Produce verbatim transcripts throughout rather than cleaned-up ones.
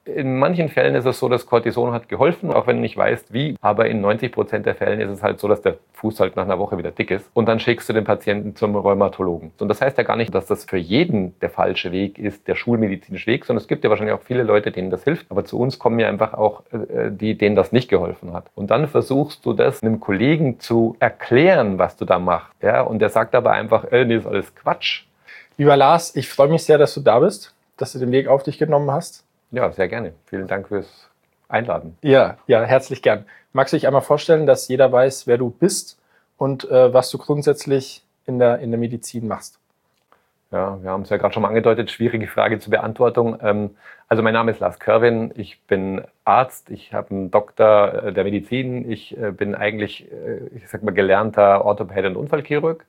in manchen Fällen ist es so, dass Cortison hat geholfen, auch wenn du nicht weißt wie. Aber in neunzig Prozent der Fällen ist es halt so, dass der Fuß halt nach einer Woche wieder dick ist. Und dann schickst du den Patienten zum Rheumatologen. Und das heißt ja gar nicht, dass das für jeden der falsche Weg ist, der schulmedizinische Weg, sondern es gibt ja wahrscheinlich auch viele Leute, denen das hilft. Aber zu uns kommen ja einfach auch äh, die, denen das nicht geholfen hat. Und dann versuchst du das einem Kollegen zu erklären, was du da machst. Ja? Und der sagt aber einfach, äh, nee, ist alles Quatsch. Lieber Lars, ich freue mich sehr, dass du da bist, dass du den Weg auf dich genommen hast. Ja, sehr gerne. Vielen Dank fürs Einladen. Ja, ja, herzlich gern. Magst du dich einmal vorstellen, dass jeder weiß, wer du bist und äh, was du grundsätzlich in der, in der Medizin machst? Ja, wir haben es ja gerade schon mal angedeutet, schwierige Frage zur Beantwortung. Ähm, also mein Name ist Lars Körwin, ich bin Arzt, ich habe einen Doktor der Medizin, ich äh, bin eigentlich, äh, ich sag mal, gelernter Orthopäde und Unfallchirurg.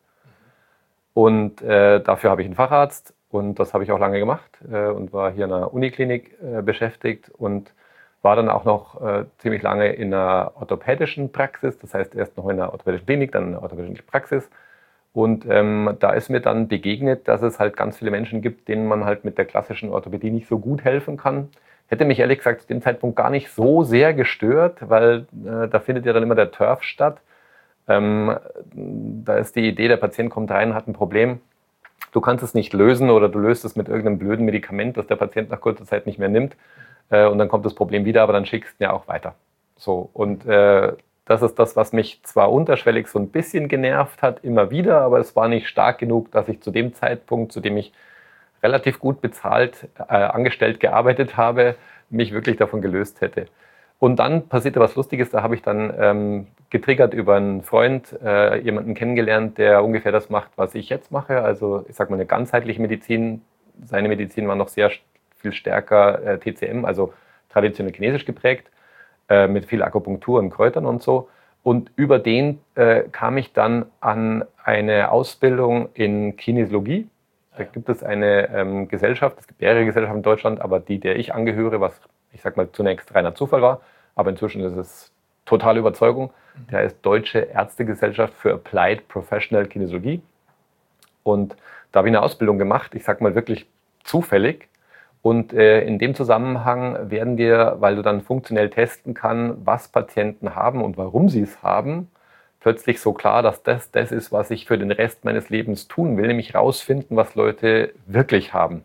Und äh, dafür habe ich einen Facharzt. Und das habe ich auch lange gemacht äh, und war hier in einer Uniklinik äh, beschäftigt und war dann auch noch äh, ziemlich lange in einer orthopädischen Praxis. Das heißt, erst noch in einer orthopädischen Klinik, dann in einer orthopädischen Praxis. Und ähm, da ist mir dann begegnet, dass es halt ganz viele Menschen gibt, denen man halt mit der klassischen Orthopädie nicht so gut helfen kann. Hätte mich ehrlich gesagt zu dem Zeitpunkt gar nicht so sehr gestört, weil äh, da findet ja dann immer der Turf statt. Ähm, da ist die Idee, der Patient kommt rein, hat ein Problem. Du kannst es nicht lösen oder du löst es mit irgendeinem blöden Medikament, das der Patient nach kurzer Zeit nicht mehr nimmt. Äh, und dann kommt das Problem wieder, aber dann schickst du ihn ja auch weiter. So, und äh, das ist das, was mich zwar unterschwellig so ein bisschen genervt hat, immer wieder, aber es war nicht stark genug, dass ich zu dem Zeitpunkt, zu dem ich relativ gut bezahlt, äh, angestellt gearbeitet habe, mich wirklich davon gelöst hätte. Und dann passierte was Lustiges, da habe ich dann ähm, getriggert über einen Freund, äh, jemanden kennengelernt, der ungefähr das macht, was ich jetzt mache. Also ich sage mal eine ganzheitliche Medizin. Seine Medizin war noch sehr viel stärker äh, T C M, also traditionell chinesisch geprägt, äh, mit viel Akupunktur und Kräutern und so. Und über den äh, kam ich dann an eine Ausbildung in Kinesiologie. Da gibt es eine ähm, Gesellschaft, es gibt mehrere Gesellschaften in Deutschland, aber die, der ich angehöre, was ich sag mal zunächst reiner Zufall war, aber inzwischen ist es totale Überzeugung. Der heißt Deutsche Ärztegesellschaft für Applied Professional Kinesiologie. Und da habe ich eine Ausbildung gemacht, ich sag mal wirklich zufällig. Und äh, in dem Zusammenhang werden dir, weil du dann funktionell testen kannst, was Patienten haben und warum sie es haben, plötzlich so klar, dass das das ist, was ich für den Rest meines Lebens tun will, nämlich rausfinden, was Leute wirklich haben.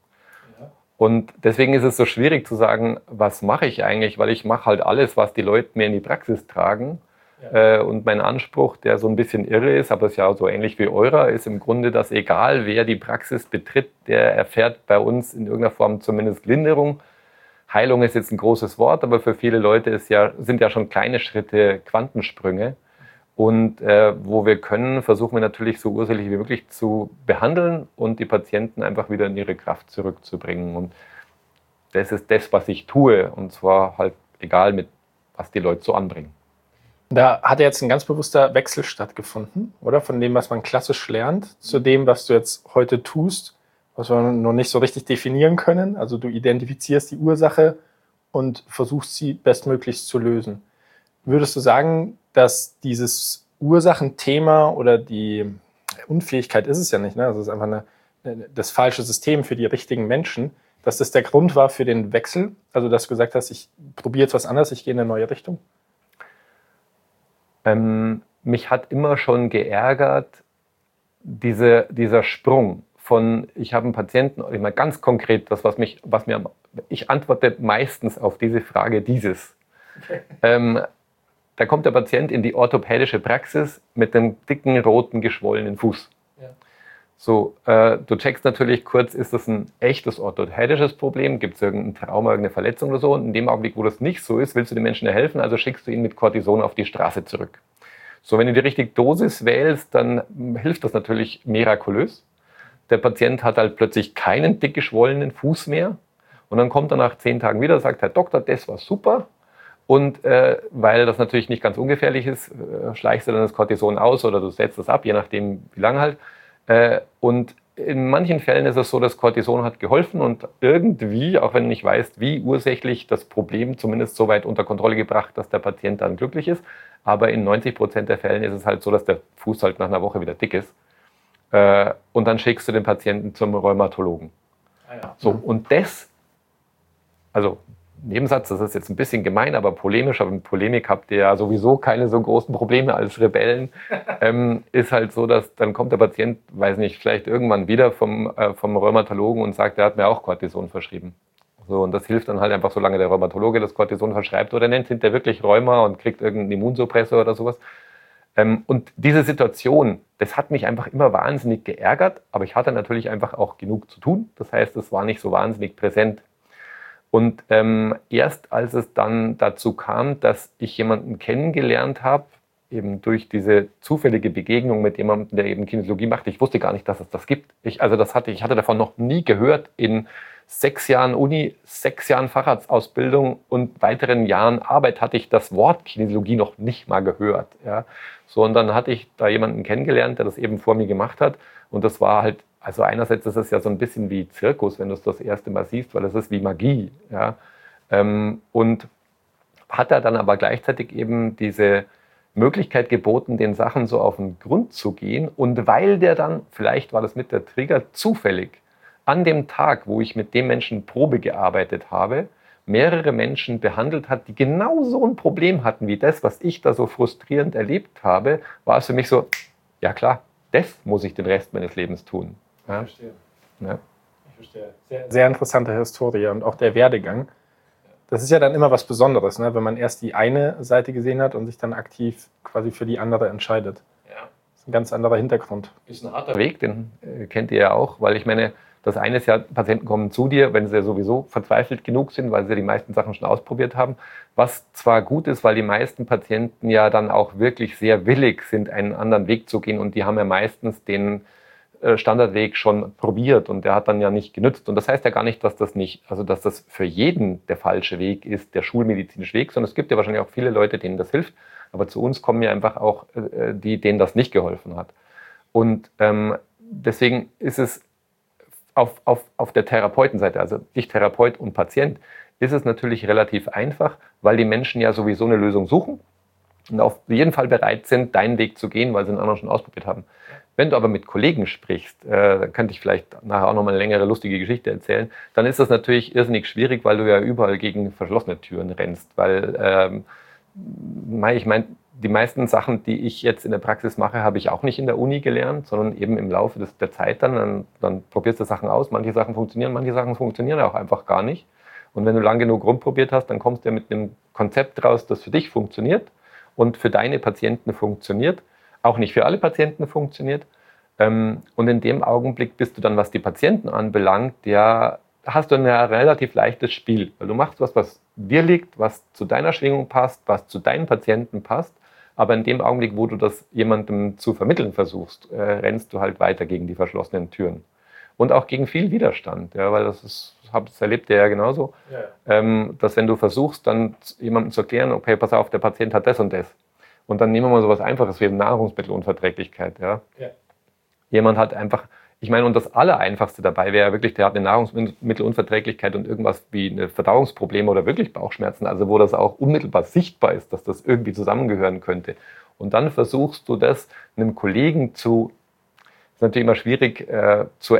Und deswegen ist es so schwierig zu sagen, was mache ich eigentlich, weil ich mache halt alles, was die Leute mir in die Praxis tragen. Ja. Äh, und mein Anspruch, der so ein bisschen irre ist, aber es ist ja so ähnlich wie eurer, ist im Grunde, dass egal wer die Praxis betritt, der erfährt bei uns in irgendeiner Form zumindest Linderung. Heilung ist jetzt ein großes Wort, aber für viele Leute ist ja, sind ja schon kleine Schritte Quantensprünge. Und äh, wo wir können, versuchen wir natürlich so ursächlich wie möglich zu behandeln und die Patienten einfach wieder in ihre Kraft zurückzubringen. Und das ist das, was ich tue. Und zwar halt egal, mit was die Leute so anbringen. Da hat ja jetzt ein ganz bewusster Wechsel stattgefunden, oder? Von dem, was man klassisch lernt, zu dem, was du jetzt heute tust, was wir noch nicht so richtig definieren können. Also du identifizierst die Ursache und versuchst sie bestmöglichst zu lösen. Würdest du sagen, dass dieses Ursachenthema oder die Unfähigkeit ist es ja nicht, ne? Also es ist einfach eine, das falsche System für die richtigen Menschen, dass das der Grund war für den Wechsel? Also dass du gesagt hast, ich probiere jetzt was anderes, ich gehe in eine neue Richtung? Ähm, mich hat immer schon geärgert, diese, dieser Sprung von, ich habe einen Patienten, ich meine ganz konkret, das, was mich, was mir, ich antworte meistens auf diese Frage dieses. Okay. Ähm, Da kommt der Patient in die orthopädische Praxis mit einem dicken, roten, geschwollenen Fuß. Ja. So, äh, du checkst natürlich kurz, ist das ein echtes orthopädisches Problem? Gibt es irgendein Trauma, irgendeine Verletzung oder so? Und in dem Augenblick, wo das nicht so ist, willst du den Menschen ja helfen, also schickst du ihn mit Cortison auf die Straße zurück. So, wenn du die richtige Dosis wählst, dann hilft das natürlich mirakulös. Der Patient hat halt plötzlich keinen dick geschwollenen Fuß mehr. Und dann kommt er nach zehn Tagen wieder und sagt, Herr Doktor, das war super. Und äh, weil das natürlich nicht ganz ungefährlich ist, äh, schleichst du dann das Cortison aus oder du setzt das ab, je nachdem wie lange halt. Äh, und in manchen Fällen ist es so, dass Cortison hat geholfen und irgendwie, auch wenn du nicht weißt, wie ursächlich, das Problem zumindest so weit unter Kontrolle gebracht, dass der Patient dann glücklich ist. Aber in neunzig Prozent der Fällen ist es halt so, dass der Fuß halt nach einer Woche wieder dick ist. Äh, und dann schickst du den Patienten zum Rheumatologen. Ah ja. So, und das, also Nebensatz, das ist jetzt ein bisschen gemein, aber polemisch, aber mit Polemik habt ihr ja sowieso keine so großen Probleme als Rebellen, ähm, ist halt so, dass dann kommt der Patient, weiß nicht, vielleicht irgendwann wieder vom, äh, vom Rheumatologen und sagt, der hat mir auch Cortison verschrieben. So, und das hilft dann halt einfach, solange der Rheumatologe das Cortison verschreibt oder nennt hinterher wirklich Rheuma und kriegt irgendeinen Immunsuppressor oder sowas. Ähm, und diese Situation, das hat mich einfach immer wahnsinnig geärgert, aber ich hatte natürlich einfach auch genug zu tun. Das heißt, es war nicht so wahnsinnig präsent. Und ähm, erst als es dann dazu kam, dass ich jemanden kennengelernt habe, eben durch diese zufällige Begegnung mit jemandem, der eben Kinesiologie macht, ich wusste gar nicht, dass es das gibt. Ich, also das hatte, ich hatte davon noch nie gehört. In sechs Jahren Uni, sechs Jahren Facharztausbildung und weiteren Jahren Arbeit hatte ich das Wort Kinesiologie noch nicht mal gehört. Ja. So, und dann hatte ich da jemanden kennengelernt, der das eben vor mir gemacht hat. Und das war halt, also einerseits ist es ja so ein bisschen wie Zirkus, wenn du es das erste Mal siehst, weil es ist wie Magie. Ja. Ähm, und hat er dann aber gleichzeitig eben diese Möglichkeit geboten, den Sachen so auf den Grund zu gehen. Und weil der dann, vielleicht war das mit der Trigger, zufällig an dem Tag, wo ich mit dem Menschen Probe gearbeitet habe, mehrere Menschen behandelt hat, die genau so ein Problem hatten wie das, was ich da so frustrierend erlebt habe, war es für mich so, ja klar, das muss ich den Rest meines Lebens tun. Ja? Ich verstehe. Ja. Ich verstehe. Sehr, sehr interessante Historie und auch der Werdegang. Das ist ja dann immer was Besonderes, ne? Wenn man erst die eine Seite gesehen hat und sich dann aktiv quasi für die andere entscheidet. Ja. Das ist ein ganz anderer Hintergrund. Ist ein harter Weg, den äh, kennt ihr ja auch, weil ich meine, das eine ist ja, Patienten kommen zu dir, wenn sie sowieso verzweifelt genug sind, weil sie die meisten Sachen schon ausprobiert haben. Was zwar gut ist, weil die meisten Patienten ja dann auch wirklich sehr willig sind, einen anderen Weg zu gehen und die haben ja meistens den äh, Standardweg schon probiert und der hat dann ja nicht genützt. Und das heißt ja gar nicht, dass das nicht, also dass das für jeden der falsche Weg ist, der schulmedizinische Weg, sondern es gibt ja wahrscheinlich auch viele Leute, denen das hilft. Aber zu uns kommen ja einfach auch äh, die, denen das nicht geholfen hat. Und ähm, deswegen ist es Auf, auf, auf der Therapeutenseite, also ich Therapeut und Patient, ist es natürlich relativ einfach, weil die Menschen ja sowieso eine Lösung suchen und auf jeden Fall bereit sind, deinen Weg zu gehen, weil sie einen anderen schon ausprobiert haben. Wenn du aber mit Kollegen sprichst, äh, da könnte ich vielleicht nachher auch nochmal eine längere lustige Geschichte erzählen, dann ist das natürlich irrsinnig schwierig, weil du ja überall gegen verschlossene Türen rennst, weil ähm, ich meine, die meisten Sachen, die ich jetzt in der Praxis mache, habe ich auch nicht in der Uni gelernt, sondern eben im Laufe des, der Zeit dann, dann. Dann probierst du Sachen aus, manche Sachen funktionieren, manche Sachen funktionieren auch einfach gar nicht. Und wenn du lang genug rumprobiert hast, dann kommst du ja mit einem Konzept raus, das für dich funktioniert und für deine Patienten funktioniert. Auch nicht für alle Patienten funktioniert. Und in dem Augenblick bist du dann, was die Patienten anbelangt, ja, hast du ein relativ leichtes Spiel. Weil du machst was, was dir liegt, was zu deiner Schwingung passt, was zu deinen Patienten passt. Aber in dem Augenblick, wo du das jemandem zu vermitteln versuchst, äh, rennst du halt weiter gegen die verschlossenen Türen. Und auch gegen viel Widerstand, ja, weil das ist, das erlebt ihr ja genauso, ja. Ähm, dass wenn du versuchst, dann jemandem zu erklären, okay, pass auf, der Patient hat das und das. Und dann nehmen wir mal so was Einfaches wie Nahrungsmittelunverträglichkeit. Ja. Ja. Jemand hat einfach, ich meine, und das Allereinfachste dabei wäre wirklich, der hat eine Nahrungsmittelunverträglichkeit und irgendwas wie eine Verdauungsprobleme oder wirklich Bauchschmerzen, also wo das auch unmittelbar sichtbar ist, dass das irgendwie zusammengehören könnte. Und dann versuchst du das einem Kollegen zu, ist natürlich immer schwierig, äh, zu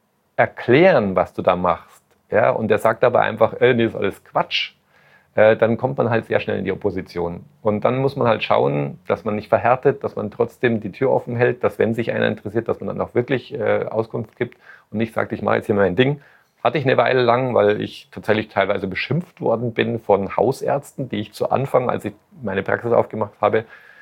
erklären, was du da machst. Ja? Und der sagt aber einfach, äh, nee, ist alles Quatsch. Äh, dann kommt man halt sehr schnell in die Opposition. Und dann muss man halt schauen, dass man nicht verhärtet, dass man trotzdem die Tür offen hält, dass wenn sich einer interessiert, dass man dann auch wirklich äh, Auskunft gibt und nicht sagt, ich mache jetzt hier mein Ding. Hatte ich eine Weile lang, weil ich tatsächlich teilweise beschimpft worden bin von Hausärzten, die ich zu Anfang, als ich meine Praxis aufgemacht habe,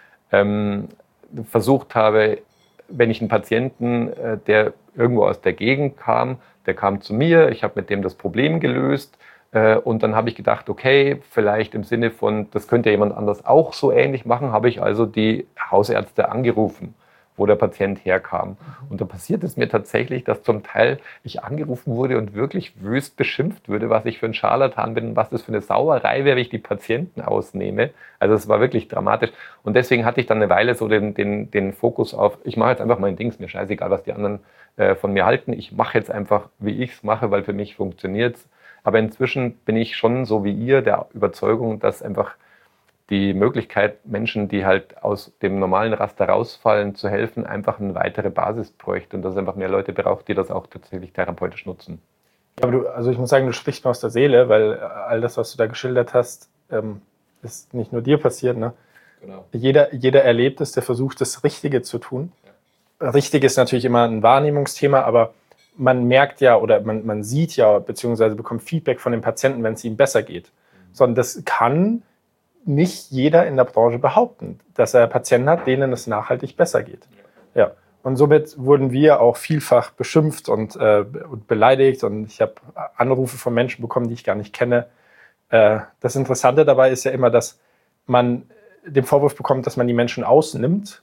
ähm, versucht habe, wenn ich einen Patienten, äh, der irgendwo aus der Gegend kam, der kam zu mir, ich habe mit dem das Problem gelöst, und dann habe ich gedacht, okay, vielleicht im Sinne von, das könnte jemand anders auch so ähnlich machen, habe ich also die Hausärzte angerufen, wo der Patient herkam. Und da passiert es mir tatsächlich, dass zum Teil ich angerufen wurde und wirklich wüst beschimpft würde, was ich für ein Scharlatan bin und was das für eine Sauerei wäre, wenn ich die Patienten ausnehme. Also es war wirklich dramatisch. Und deswegen hatte ich dann eine Weile so den, den, den Fokus auf, ich mache jetzt einfach mein Ding, ist mir scheißegal, was die anderen äh, von mir halten. Ich mache jetzt einfach, wie ich es mache, weil für mich funktioniert es. Aber inzwischen bin ich schon so wie ihr der Überzeugung, dass einfach die Möglichkeit, Menschen, die halt aus dem normalen Raster rausfallen, zu helfen, einfach eine weitere Basis bräuchte und dass es einfach mehr Leute braucht, die das auch tatsächlich therapeutisch nutzen. Ja, aber du, also ich muss sagen, du sprichst mir aus der Seele, weil all das, was du da geschildert hast, ähm, ist nicht nur dir passiert. Ne? Genau. Jeder, jeder erlebt es, der versucht, das Richtige zu tun. Ja. Richtig ist natürlich immer ein Wahrnehmungsthema, aber man merkt ja oder man, man sieht ja, beziehungsweise bekommt Feedback von den Patienten, wenn es ihm besser geht. Mhm. Sondern das kann nicht jeder in der Branche behaupten, dass er Patienten hat, denen es nachhaltig besser geht. Ja. Ja. Und somit wurden wir auch vielfach beschimpft und, äh, und beleidigt. Und ich habe Anrufe von Menschen bekommen, die ich gar nicht kenne. Äh, das Interessante dabei ist ja immer, dass man den Vorwurf bekommt, dass man die Menschen ausnimmt.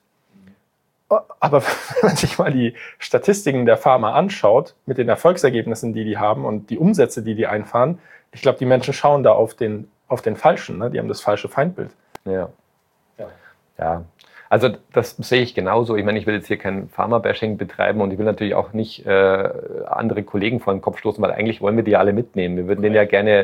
Aber wenn man sich mal die Statistiken der Pharma anschaut, mit den Erfolgsergebnissen, die die haben und die Umsätze, die die einfahren, ich glaube, die Menschen schauen da auf den, auf den Falschen. Ne? Die haben das falsche Feindbild. Ja. Ja. Ja. Also das sehe ich genauso. Ich meine, ich will jetzt hier kein Pharma-Bashing betreiben und ich will natürlich auch nicht äh, andere Kollegen vor den Kopf stoßen, weil eigentlich wollen wir die ja alle mitnehmen. Wir würden okay. denen ja gerne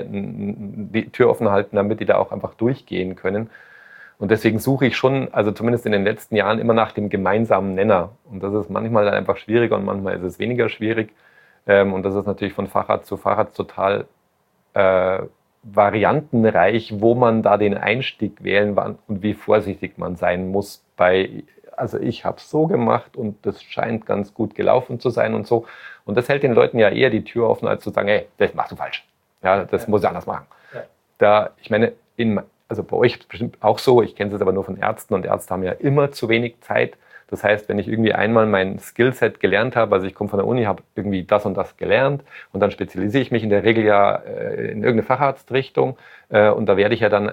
die Tür offen halten, damit die da auch einfach durchgehen können. Und deswegen suche ich schon, also zumindest in den letzten Jahren, immer nach dem gemeinsamen Nenner. Und das ist manchmal dann einfach schwieriger und manchmal ist es weniger schwierig. Ähm, und das ist natürlich von Facharzt zu Facharzt total äh, variantenreich, wo man da den Einstieg wählen kann und wie vorsichtig man sein muss bei, also ich habe es so gemacht und das scheint ganz gut gelaufen zu sein und so. Und das hält den Leuten ja eher die Tür offen, als zu sagen, hey, das machst du falsch. Ja, das ja. muss ich anders machen. Ja. Da, ich meine, in, also bei euch ist es bestimmt auch so, ich kenne es aber nur von Ärzten und Ärzte haben ja immer zu wenig Zeit. Das heißt, wenn ich irgendwie einmal mein Skillset gelernt habe, also ich komme von der Uni, habe irgendwie das und das gelernt und dann spezialisiere ich mich in der Regel ja äh, in irgendeine Facharztrichtung äh, und da werde ich ja dann,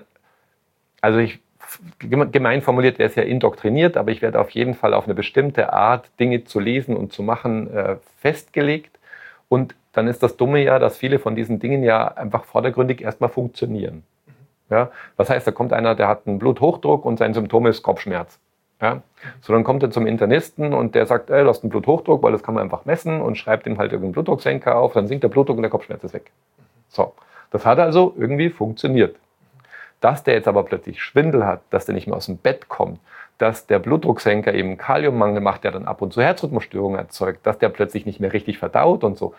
also ich, gemein formuliert wäre es ja indoktriniert, aber ich werde auf jeden Fall auf eine bestimmte Art, Dinge zu lesen und zu machen, äh, festgelegt und dann ist das Dumme ja, dass viele von diesen Dingen ja einfach vordergründig erstmal funktionieren. Ja? Was heißt, da kommt einer, der hat einen Bluthochdruck und sein Symptom ist Kopfschmerz. Ja? So, dann kommt er zum Internisten und der sagt, ey, du hast einen Bluthochdruck, weil das kann man einfach messen und schreibt ihm halt irgendeinen Blutdrucksenker auf, dann sinkt der Blutdruck und der Kopfschmerz ist weg. So, das hat also irgendwie funktioniert. Dass der jetzt aber plötzlich Schwindel hat, dass der nicht mehr aus dem Bett kommt, dass der Blutdrucksenker eben Kaliummangel macht, der dann ab und zu Herzrhythmusstörungen erzeugt, dass der plötzlich nicht mehr richtig verdaut und so,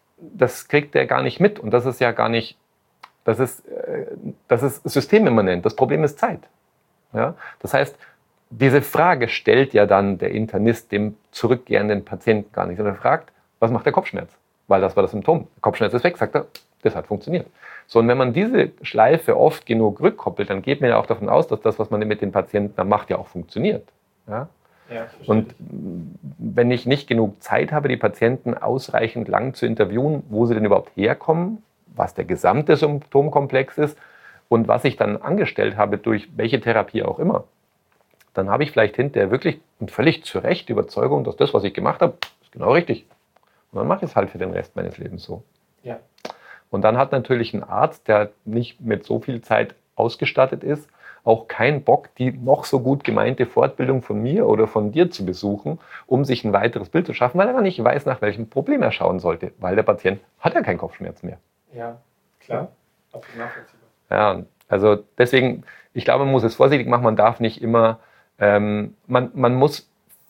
das kriegt der gar nicht mit und das ist ja gar nicht, das ist, das ist systemimmanent, das Problem ist Zeit. Ja? Das heißt, diese Frage stellt ja dann der Internist dem zurückkehrenden Patienten gar nicht, sondern fragt, was macht der Kopfschmerz? Weil das war das Symptom. Der Kopfschmerz ist weg, sagt er, das hat funktioniert. So, und wenn man diese Schleife oft genug rückkoppelt, dann geht man ja auch davon aus, dass das, was man mit den Patienten dann macht, ja auch funktioniert. Ja? Ja, und wenn ich nicht genug Zeit habe, die Patienten ausreichend lang zu interviewen, wo sie denn überhaupt herkommen, was der gesamte Symptomkomplex ist und was ich dann angestellt habe durch welche Therapie auch immer, dann habe ich vielleicht hinterher wirklich und völlig zu Recht die Überzeugung, dass das, was ich gemacht habe, ist genau richtig. Und dann mache ich es halt für den Rest meines Lebens so. Ja. Und dann hat natürlich ein Arzt, der nicht mit so viel Zeit ausgestattet ist, auch keinen Bock, die noch so gut gemeinte Fortbildung von mir oder von dir zu besuchen, um sich ein weiteres Bild zu schaffen, weil er nicht weiß, nach welchem Problem er schauen sollte, weil der Patient hat ja keinen Kopfschmerz mehr. Ja, klar. Absolut nachvollziehbar. Ja, also deswegen, ich glaube, man muss es vorsichtig machen, man darf nicht immer, ähm, man, man muss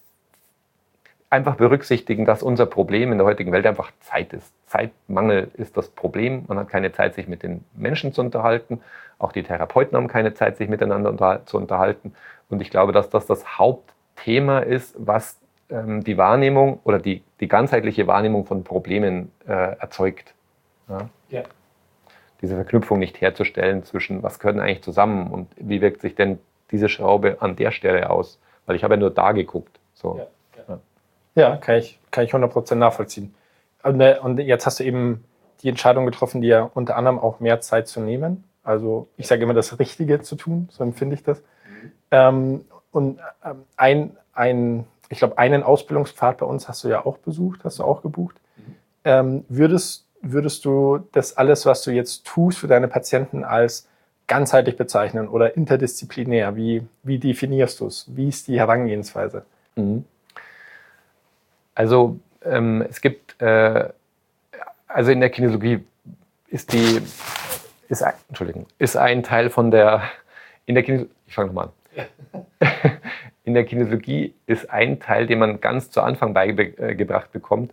einfach berücksichtigen, dass unser Problem in der heutigen Welt einfach Zeit ist. Zeitmangel ist das Problem. Man hat keine Zeit, sich mit den Menschen zu unterhalten. Auch die Therapeuten haben keine Zeit, sich miteinander unter, zu unterhalten. Und ich glaube, dass das das Hauptthema ist, was ähm, die Wahrnehmung oder die, die ganzheitliche Wahrnehmung von Problemen äh, erzeugt. Ja? Ja. Diese Verknüpfung nicht herzustellen zwischen, was gehört denn eigentlich zusammen und wie wirkt sich denn diese Schraube an der Stelle aus? Weil ich habe ja nur da geguckt. So. Ja, ja. ja kann, ich, kann ich hundert Prozent nachvollziehen. Und jetzt hast du eben die Entscheidung getroffen, dir unter anderem auch mehr Zeit zu nehmen. Also ich sage immer, das Richtige zu tun, so empfinde ich das. Mhm. Ähm, und ähm, ein, ein, ich glaube, einen Ausbildungspfad bei uns hast du ja auch besucht, hast du auch gebucht. Mhm. Ähm, würdest, würdest du das alles, was du jetzt tust für deine Patienten, als ganzheitlich bezeichnen oder interdisziplinär? Wie, wie definierst du es? Wie ist die Herangehensweise? Mhm. Also ähm, es gibt, äh, also in der Kinesiologie ist die, ist ein, Entschuldigung, ist ein Teil von der, in der Kinesiologie, ich fange nochmal an. In der Kinesiologie ist ein Teil, den man ganz zu Anfang beigebracht bekommt,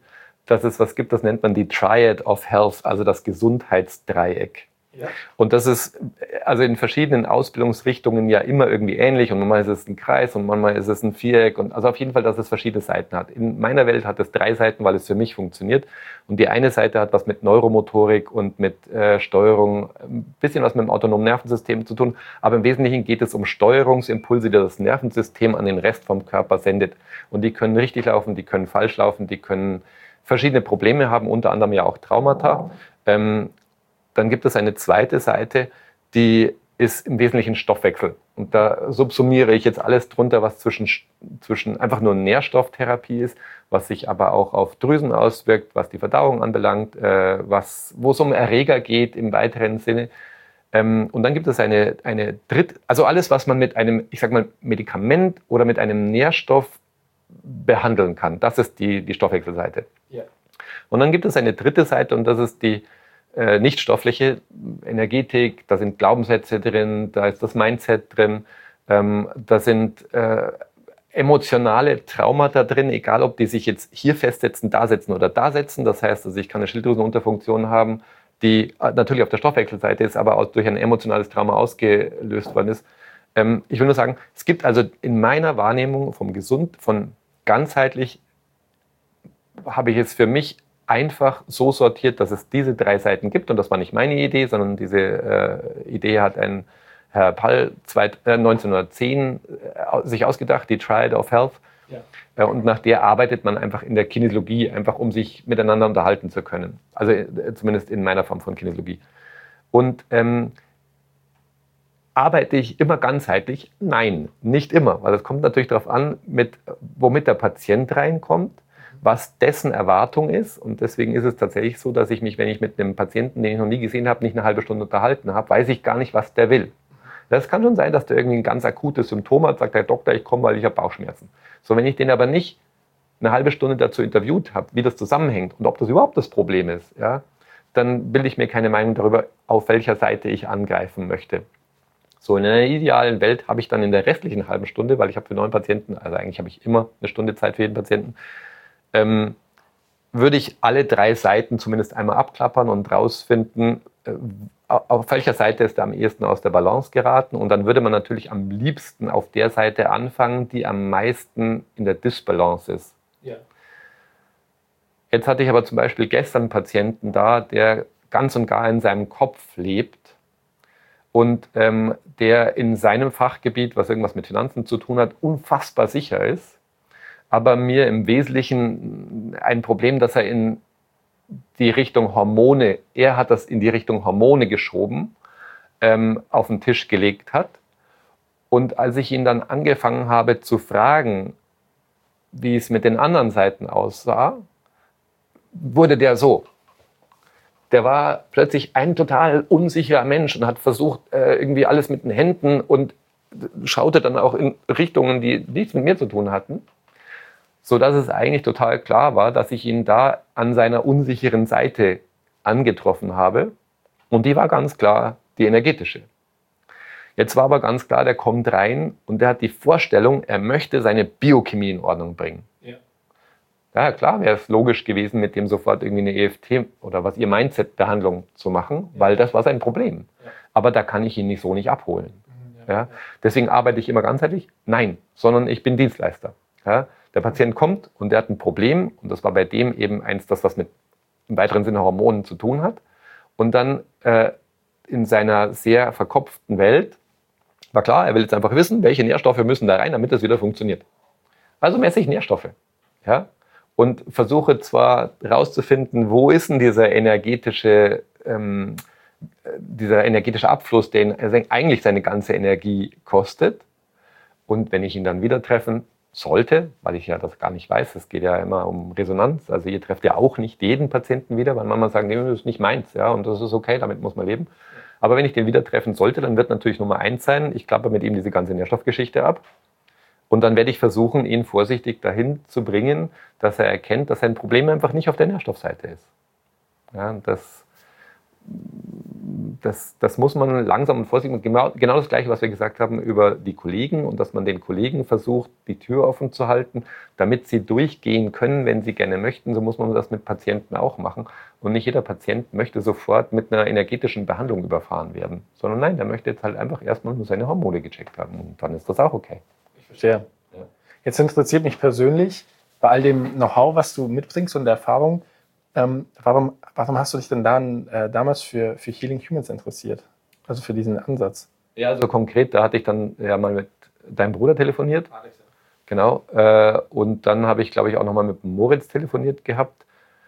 dass es was gibt, das nennt man die Triad of Health, also das Gesundheitsdreieck. Ja. Und das ist also in verschiedenen Ausbildungsrichtungen ja immer irgendwie ähnlich und manchmal ist es ein Kreis und manchmal ist es ein Viereck und also auf jeden Fall, dass es verschiedene Seiten hat. In meiner Welt hat es drei Seiten, weil es für mich funktioniert und die eine Seite hat was mit Neuromotorik und mit äh, Steuerung, ein bisschen was mit dem autonomen Nervensystem zu tun, aber im Wesentlichen geht es um Steuerungsimpulse, die das Nervensystem an den Rest vom Körper sendet und die können richtig laufen, die können falsch laufen, die können verschiedene Probleme haben, unter anderem ja auch Traumata. Ähm, Dann gibt es eine zweite Seite, die ist im Wesentlichen Stoffwechsel. Und da subsumiere ich jetzt alles drunter, was zwischen, zwischen einfach nur Nährstofftherapie ist, was sich aber auch auf Drüsen auswirkt, was die Verdauung anbelangt, äh, was, wo es um Erreger geht im weiteren Sinne. Ähm, und dann gibt es eine, eine dritte, also alles, was man mit einem, ich sag mal, Medikament oder mit einem Nährstoff behandeln kann. Das ist die, die Stoffwechselseite. Ja. Und dann gibt es eine dritte Seite und das ist die äh, nicht stoffliche Energetik. Da sind Glaubenssätze drin, da ist das Mindset drin, ähm, da sind äh, emotionale Traumata drin, egal ob die sich jetzt hier festsetzen, da setzen oder da setzen. Das heißt, also ich kann eine Schilddrüsenunterfunktion haben, die natürlich auf der Stoffwechselseite ist, aber auch durch ein emotionales Trauma ausgelöst worden ist. Ähm, ich will nur sagen, es gibt also in meiner Wahrnehmung vom Gesund, von ganzheitlich, habe ich es für mich einfach so sortiert, dass es diese drei Seiten gibt. Und das war nicht meine Idee, sondern diese äh, Idee hat ein Herr Pall neunzehnhundertzehn äh, sich ausgedacht, die Triad of Health. Ja. Äh, und nach der arbeitet man einfach in der Kinesiologie, einfach um sich miteinander unterhalten zu können. Also äh, zumindest in meiner Form von Kinesiologie. Und ähm, arbeite ich immer ganzheitlich? Nein, nicht immer. Weil es kommt natürlich darauf an, mit, womit der Patient reinkommt, was dessen Erwartung ist. Und deswegen ist es tatsächlich so, dass ich mich, wenn ich mit einem Patienten, den ich noch nie gesehen habe, nicht eine halbe Stunde unterhalten habe, weiß ich gar nicht, was der will. Das kann schon sein, dass der irgendwie ein ganz akutes Symptom hat, sagt der Doktor, ich komme, weil ich habe Bauchschmerzen. So, wenn ich den aber nicht eine halbe Stunde dazu interviewt habe, wie das zusammenhängt und ob das überhaupt das Problem ist, ja, dann bilde ich mir keine Meinung darüber, auf welcher Seite ich angreifen möchte. So, in einer idealen Welt habe ich dann in der restlichen halben Stunde, weil ich habe für neun Patienten, also eigentlich habe ich immer eine Stunde Zeit für jeden Patienten, ähm, würde ich alle drei Seiten zumindest einmal abklappern und rausfinden, äh, auf welcher Seite ist er am ehesten aus der Balance geraten. Und dann würde man natürlich am liebsten auf der Seite anfangen, die am meisten in der Disbalance ist. Ja. Jetzt hatte ich aber zum Beispiel gestern einen Patienten da, der ganz und gar in seinem Kopf lebt und ähm, der in seinem Fachgebiet, was irgendwas mit Finanzen zu tun hat, unfassbar sicher ist. Aber mir im Wesentlichen ein Problem, dass er in die Richtung Hormone, er hat das in die Richtung Hormone geschoben, ähm, auf den Tisch gelegt hat. Und als ich ihn dann angefangen habe zu fragen, wie es mit den anderen Seiten aussah, wurde der so. Der war plötzlich ein total unsicherer Mensch und hat versucht, äh, irgendwie alles mit den Händen und schaute dann auch in Richtungen, die nichts mit mir zu tun hatten. So dass es eigentlich total klar war, dass ich ihn da an seiner unsicheren Seite angetroffen habe. Und die war ganz klar die energetische. Jetzt war aber ganz klar, der kommt rein und der hat die Vorstellung, er möchte seine Biochemie in Ordnung bringen. Ja, ja klar wäre es logisch gewesen, mit dem sofort irgendwie eine E F T oder was ihr Mindset-Behandlung zu machen, ja. Weil das war sein Problem. Ja. Aber da kann ich ihn nicht so nicht abholen. Ja. Ja. Deswegen arbeite ich immer ganzheitlich? Nein, sondern ich bin Dienstleister. Ja. Der Patient kommt und der hat ein Problem und das war bei dem eben eins, das was mit im weiteren Sinne Hormonen zu tun hat. Und dann äh, in seiner sehr verkopften Welt war klar, er will jetzt einfach wissen, welche Nährstoffe müssen da rein, damit das wieder funktioniert. Also messe ich Nährstoffe, ja, und versuche zwar herauszufinden, wo ist denn dieser energetische, ähm, dieser energetische Abfluss, den eigentlich seine ganze Energie kostet. Und wenn ich ihn dann wieder treffen sollte, weil ich ja das gar nicht weiß, es geht ja immer um Resonanz, also ihr trefft ja auch nicht jeden Patienten wieder, weil manchmal sagen, nee, das ist nicht meins, ja, und das ist okay, damit muss man leben. Aber wenn ich den wieder treffen sollte, dann wird natürlich Nummer eins sein, ich klappe mit ihm diese ganze Nährstoffgeschichte ab und dann werde ich versuchen, ihn vorsichtig dahin zu bringen, dass er erkennt, dass sein Problem einfach nicht auf der Nährstoffseite ist. Ja, das das, das muss man langsam und vorsichtig, genau, genau das Gleiche, was wir gesagt haben über die Kollegen und dass man den Kollegen versucht, die Tür offen zu halten, damit sie durchgehen können, wenn sie gerne möchten. So muss man das mit Patienten auch machen. Und nicht jeder Patient möchte sofort mit einer energetischen Behandlung überfahren werden, sondern nein, der möchte jetzt halt einfach erstmal nur seine Hormone gecheckt haben und dann ist das auch okay. Ich verstehe. Ja. Jetzt interessiert mich persönlich, bei all dem Know-how, was du mitbringst und der Erfahrung, ähm, warum, warum hast du dich denn dann äh, damals für, für Healing Humans interessiert? Also für diesen Ansatz? Ja, also konkret, da hatte ich dann ja mal mit deinem Bruder telefoniert. Alex, ja. Genau. Äh, und dann habe ich, glaube ich, auch nochmal mit Moritz telefoniert gehabt.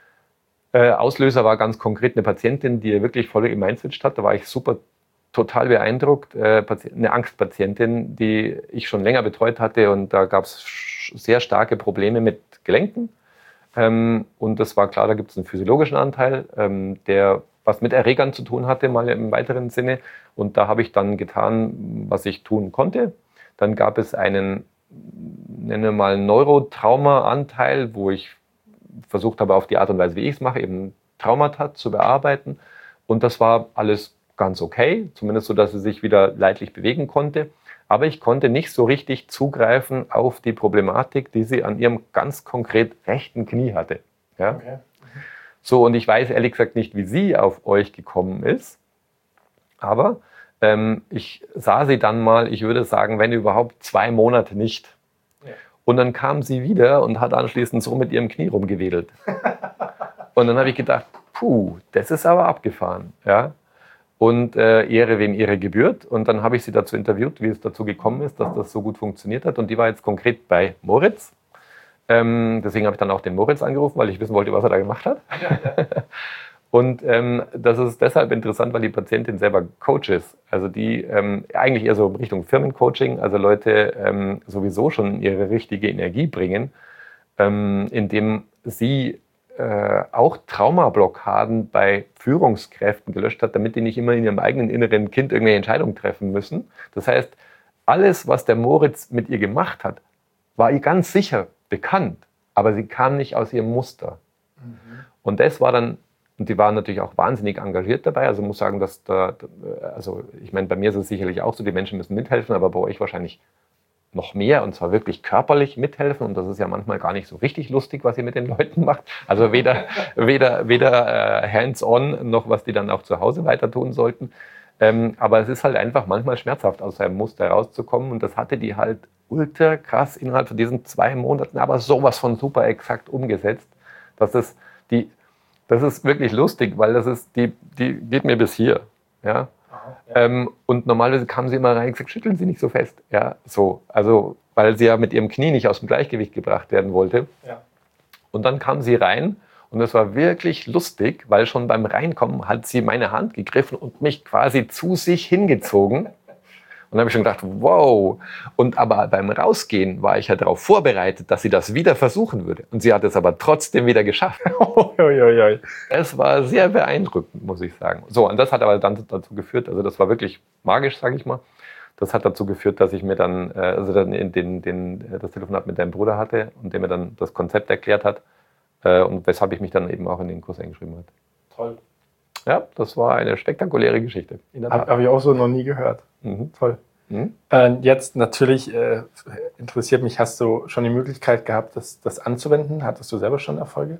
Äh, Auslöser war ganz konkret eine Patientin, die wirklich voll gemeindswitcht hat. Da war ich super, total beeindruckt. Äh, eine Angstpatientin, die ich schon länger betreut hatte und da gab es sehr starke Probleme mit Gelenken. Ähm, und das war klar, da gibt es einen physiologischen Anteil, ähm, der was mit Erregern zu tun hatte, mal im weiteren Sinne. Und da habe ich dann getan, was ich tun konnte. Dann gab es einen, nennen wir mal, Neurotrauma-Anteil, wo ich versucht habe, auf die Art und Weise, wie ich es mache, eben Traumata zu bearbeiten. Und das war alles ganz okay, zumindest so, dass sie sich wieder leidlich bewegen konnte. Aber ich konnte nicht so richtig zugreifen auf die Problematik, die sie an ihrem ganz konkret rechten Knie hatte. Ja? Okay. So, und ich weiß ehrlich gesagt nicht, wie sie auf euch gekommen ist. Aber ähm, ich sah sie dann mal, ich würde sagen, wenn überhaupt zwei Monate nicht. Ja. Und dann kam sie wieder und hat anschließend so mit ihrem Knie rumgewedelt. Und dann habe ich gedacht, puh, das ist aber abgefahren. Ja? Und äh, Ehre wem Ehre gebührt. Und dann habe ich sie dazu interviewt, wie es dazu gekommen ist, dass das so gut funktioniert hat. Und die war jetzt konkret bei Moritz. Ähm, deswegen habe ich dann auch den Moritz angerufen, weil ich wissen wollte, was er da gemacht hat. Ja, ja. Und ähm, das ist deshalb interessant, weil die Patientin selber Coach ist. Also die ähm, eigentlich eher so Richtung Firmencoaching, also Leute ähm, sowieso schon in ihre richtige Energie bringen, ähm, indem sie Äh, auch Traumablockaden bei Führungskräften gelöscht hat, damit die nicht immer in ihrem eigenen inneren Kind irgendwelche Entscheidungen treffen müssen. Das heißt, alles, was der Moritz mit ihr gemacht hat, war ihr ganz sicher bekannt, aber sie kam nicht aus ihrem Muster. Mhm. Und das war dann, und die waren natürlich auch wahnsinnig engagiert dabei, also ich muss sagen, dass da, also ich meine, bei mir ist es sicherlich auch so, die Menschen müssen mithelfen, aber bei euch wahrscheinlich noch mehr, und zwar wirklich körperlich mithelfen. Und das ist ja manchmal gar nicht so richtig lustig, was ihr mit den Leuten macht. Also weder, weder, weder äh, hands-on, noch was die dann auch zu Hause weiter tun sollten. Ähm, aber es ist halt einfach manchmal schmerzhaft, aus seinem Muster rauszukommen. Und das hatte die halt ultra krass innerhalb von diesen zwei Monaten, aber sowas von super exakt umgesetzt. Das ist, die, das ist wirklich lustig, weil das ist, die, die geht mir bis hier. Ja? Ja. Ähm, und normalerweise kam sie immer rein und gesagt, schütteln Sie nicht so fest. Ja, so. Also, weil sie ja mit ihrem Knie nicht aus dem Gleichgewicht gebracht werden wollte. Ja. Und dann kam sie rein und das war wirklich lustig, weil schon beim Reinkommen hat sie meine Hand gegriffen und mich quasi zu sich hingezogen. Und dann habe ich schon gedacht, wow. Und aber beim Rausgehen war ich ja darauf vorbereitet, dass sie das wieder versuchen würde. Und sie hat es aber trotzdem wieder geschafft. Es war sehr beeindruckend, muss ich sagen. So, und das hat aber dann dazu geführt, also das war wirklich magisch, sage ich mal. Das hat dazu geführt, dass ich mir dann, also dann den, den, das Telefonat mit deinem Bruder hatte und der mir dann das Konzept erklärt hat. Und weshalb ich mich dann eben auch in den Kurs eingeschrieben habe. Toll. Ja, das war eine spektakuläre Geschichte. Habe hab ich auch so noch nie gehört. Mhm. Toll. Mhm. Äh, jetzt natürlich äh, interessiert mich, hast du schon die Möglichkeit gehabt, das, das anzuwenden? Hattest du selber schon Erfolge?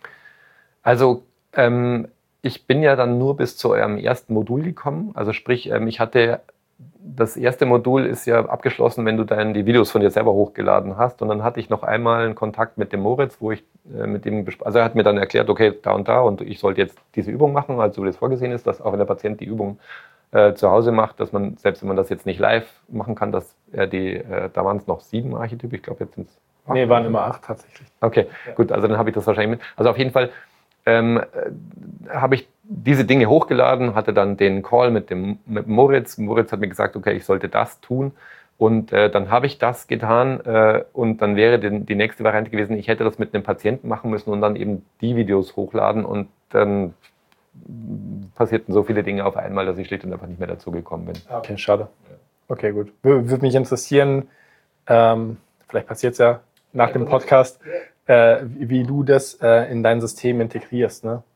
Also ähm, ich bin ja dann nur bis zu eurem ersten Modul gekommen. Also sprich, ähm, ich hatte, das erste Modul ist ja abgeschlossen, wenn du dann die Videos von dir selber hochgeladen hast. Und dann hatte ich noch einmal einen Kontakt mit dem Moritz, wo ich äh, mit ihm, also er hat mir dann erklärt, okay, da und da und ich sollte jetzt diese Übung machen, also wie das vorgesehen ist, dass auch wenn der Patient die Übung äh, zu Hause macht, dass man, selbst wenn man das jetzt nicht live machen kann, dass er die, äh, da waren es noch sieben Archetypen, ich glaube jetzt sind es acht. Nee, waren immer acht tatsächlich. Okay, ja. Gut, also dann habe ich das wahrscheinlich mit. Also auf jeden Fall ähm, äh, habe ich diese Dinge hochgeladen, hatte dann den Call mit dem mit Moritz. Moritz hat mir gesagt, okay, ich sollte das tun. Und äh, dann habe ich das getan äh, und dann wäre die, die nächste Variante gewesen, ich hätte das mit einem Patienten machen müssen und dann eben die Videos hochladen und dann passierten so viele Dinge auf einmal, dass ich schlicht und einfach nicht mehr dazu gekommen bin. Okay, schade. Okay, gut. Würde mich interessieren, ähm, vielleicht passiert es ja nach dem Podcast, äh, wie du das äh, in dein System integrierst, ne?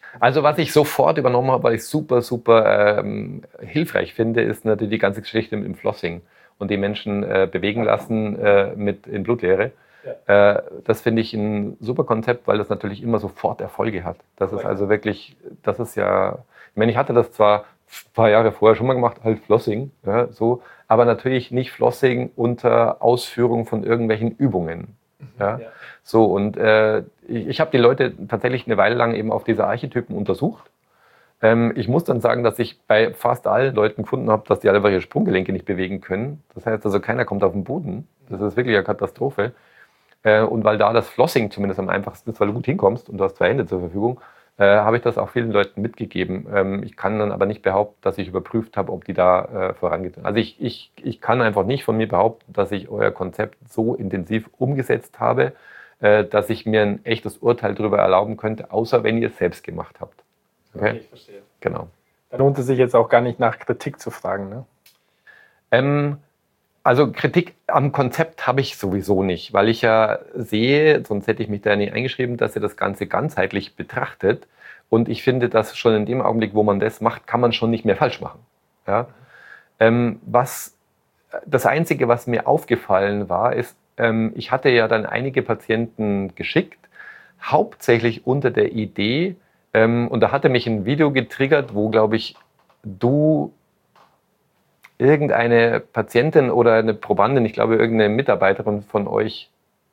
Also was ich sofort übernommen habe, weil ich super, super ähm, hilfreich finde, ist natürlich die ganze Geschichte mit dem Flossing und die Menschen äh, bewegen lassen äh, mit in Blutleere. Ja. Äh, das finde ich ein super Konzept, weil das natürlich immer sofort Erfolge hat. Das ist also wirklich, das ist ja, ich meine, ich hatte das zwar ein paar Jahre vorher schon mal gemacht, halt Flossing, ja, so, aber natürlich nicht Flossing unter Ausführung von irgendwelchen Übungen. Ja. Ja. So, und äh, ich, ich habe die Leute tatsächlich eine Weile lang eben auf diese Archetypen untersucht. Ähm, ich muss dann sagen, dass ich bei fast allen Leuten gefunden habe, dass die alle ihre Sprunggelenke nicht bewegen können. Das heißt also, keiner kommt auf den Boden. Das ist wirklich eine Katastrophe. Äh, und weil da das Flossing zumindest am einfachsten ist, weil du gut hinkommst und du hast zwei Hände zur Verfügung, äh, habe ich das auch vielen Leuten mitgegeben. Ähm, ich kann dann aber nicht behaupten, dass ich überprüft habe, ob die da äh, vorangehen. Also ich, ich, ich kann einfach nicht von mir behaupten, dass ich euer Konzept so intensiv umgesetzt habe, äh, dass ich mir ein echtes Urteil darüber erlauben könnte, außer wenn ihr es selbst gemacht habt. Okay, okay, ich verstehe. Genau. Da lohnt es sich jetzt auch gar nicht nach Kritik zu fragen, ne? Ähm, Also Kritik am Konzept habe ich sowieso nicht, weil ich ja sehe, sonst hätte ich mich da nicht eingeschrieben, dass ihr das Ganze ganzheitlich betrachtet. Und ich finde, dass schon in dem Augenblick, wo man das macht, kann man schon nicht mehr falsch machen. Ja? Ähm, was, das Einzige, was mir aufgefallen war, ist, ähm, ich hatte ja dann einige Patienten geschickt, hauptsächlich unter der Idee, ähm, und da hatte mich ein Video getriggert, wo, glaube ich, du irgendeine Patientin oder eine Probandin, ich glaube irgendeine Mitarbeiterin von euch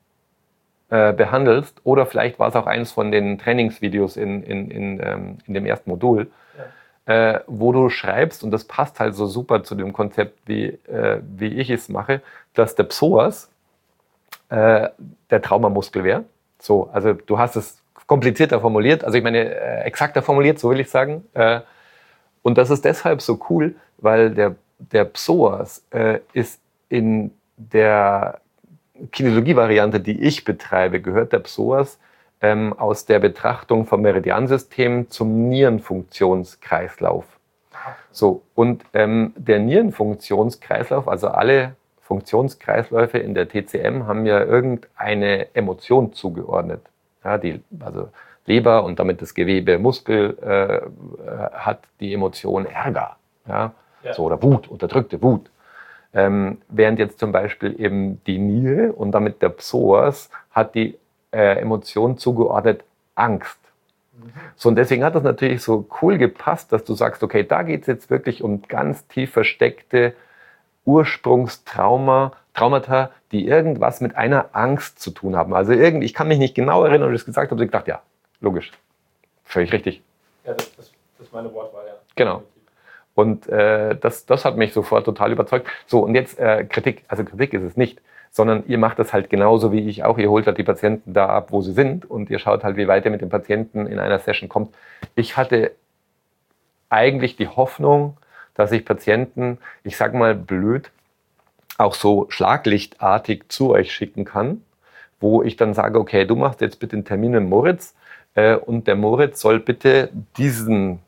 äh, behandelst, oder vielleicht war es auch eines von den Trainingsvideos in, in, in, ähm, in dem ersten Modul, ja. äh, wo du schreibst, und das passt halt so super zu dem Konzept, wie, äh, wie ich es mache, dass der Psoas äh, der Traumamuskel wäre. So, also du hast es komplizierter formuliert, also ich meine äh, exakter formuliert, so will ich sagen. Äh, und das ist deshalb so cool, weil der Der Psoas äh, ist in der Kinesiologie-Variante, die ich betreibe, gehört der Psoas ähm, aus der Betrachtung vom Meridiansystem zum Nierenfunktionskreislauf. So, und ähm, der Nierenfunktionskreislauf, also alle Funktionskreisläufe in der T C M, haben ja irgendeine Emotion zugeordnet. Ja, die, also Leber und damit das Gewebe Muskel äh, hat die Emotion Ärger. Ja. Ja. So, oder Wut, unterdrückte Wut. Ähm, während jetzt zum Beispiel eben die Niere und damit der Psoas hat die äh, Emotion zugeordnet Angst. Mhm. So, und deswegen hat das natürlich so cool gepasst, dass du sagst, okay, da geht es jetzt wirklich um ganz tief versteckte Ursprungstrauma, Traumata, die irgendwas mit einer Angst zu tun haben. Also irgend, ich kann mich nicht genau erinnern, ob ich es gesagt habe, ich dachte, ja, logisch, völlig richtig. Ja, das, das, das ist meine Wortwahl, ja. Genau. Und äh, das, das hat mich sofort total überzeugt. So, und jetzt äh, Kritik, also Kritik ist es nicht, sondern ihr macht das halt genauso wie ich auch. Ihr holt halt die Patienten da ab, wo sie sind, und ihr schaut halt, wie weit ihr mit dem Patienten in einer Session kommt. Ich hatte eigentlich die Hoffnung, dass ich Patienten, ich sag mal blöd, auch so schlaglichtartig zu euch schicken kann, wo ich dann sage, okay, du machst jetzt bitte einen Termin mit Moritz äh, und der Moritz soll bitte diesen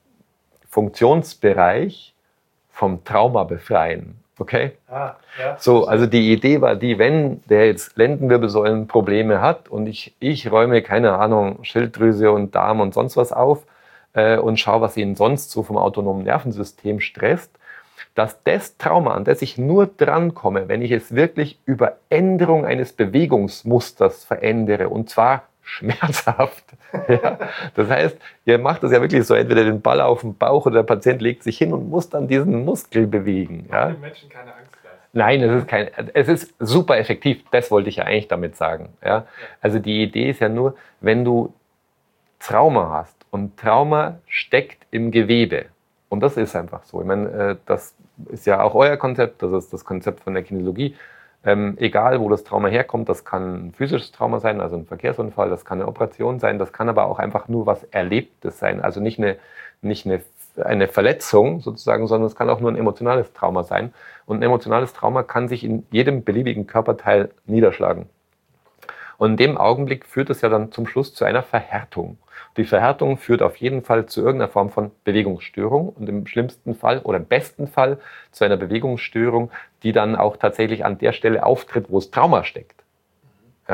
Funktionsbereich vom Trauma befreien. Okay? Ah, ja. So, also die Idee war die, wenn der jetzt Lendenwirbelsäulenprobleme hat und ich, ich räume, keine Ahnung, Schilddrüse und Darm und sonst was auf äh, und schaue, was ihn sonst so vom autonomen Nervensystem stresst, dass das Trauma, an das ich nur drankomme, wenn ich es wirklich über Änderung eines Bewegungsmusters verändere, und zwar schmerzhaft. Ja, das heißt, ihr macht das ja wirklich so, entweder den Ball auf den Bauch oder der Patient legt sich hin und muss dann diesen Muskel bewegen. Ja? Den Menschen keine Angst haben. Nein, es ist, kein, es ist super effektiv, das wollte ich ja eigentlich damit sagen. Ja? Also die Idee ist ja nur, wenn du Trauma hast, und Trauma steckt im Gewebe, und das ist einfach so. Ich meine, das ist ja auch euer Konzept, das ist das Konzept von der Kinesiologie. Ähm, egal, wo das Trauma herkommt, das kann ein physisches Trauma sein, also ein Verkehrsunfall, das kann eine Operation sein, das kann aber auch einfach nur was Erlebtes sein, also nicht eine, nicht eine, eine Verletzung sozusagen, sondern es kann auch nur ein emotionales Trauma sein. Und ein emotionales Trauma kann sich in jedem beliebigen Körperteil niederschlagen. Und in dem Augenblick führt es ja dann zum Schluss zu einer Verhärtung. Die Verhärtung führt auf jeden Fall zu irgendeiner Form von Bewegungsstörung und im schlimmsten Fall oder im besten Fall zu einer Bewegungsstörung, die dann auch tatsächlich an der Stelle auftritt, wo das Trauma steckt. Ja?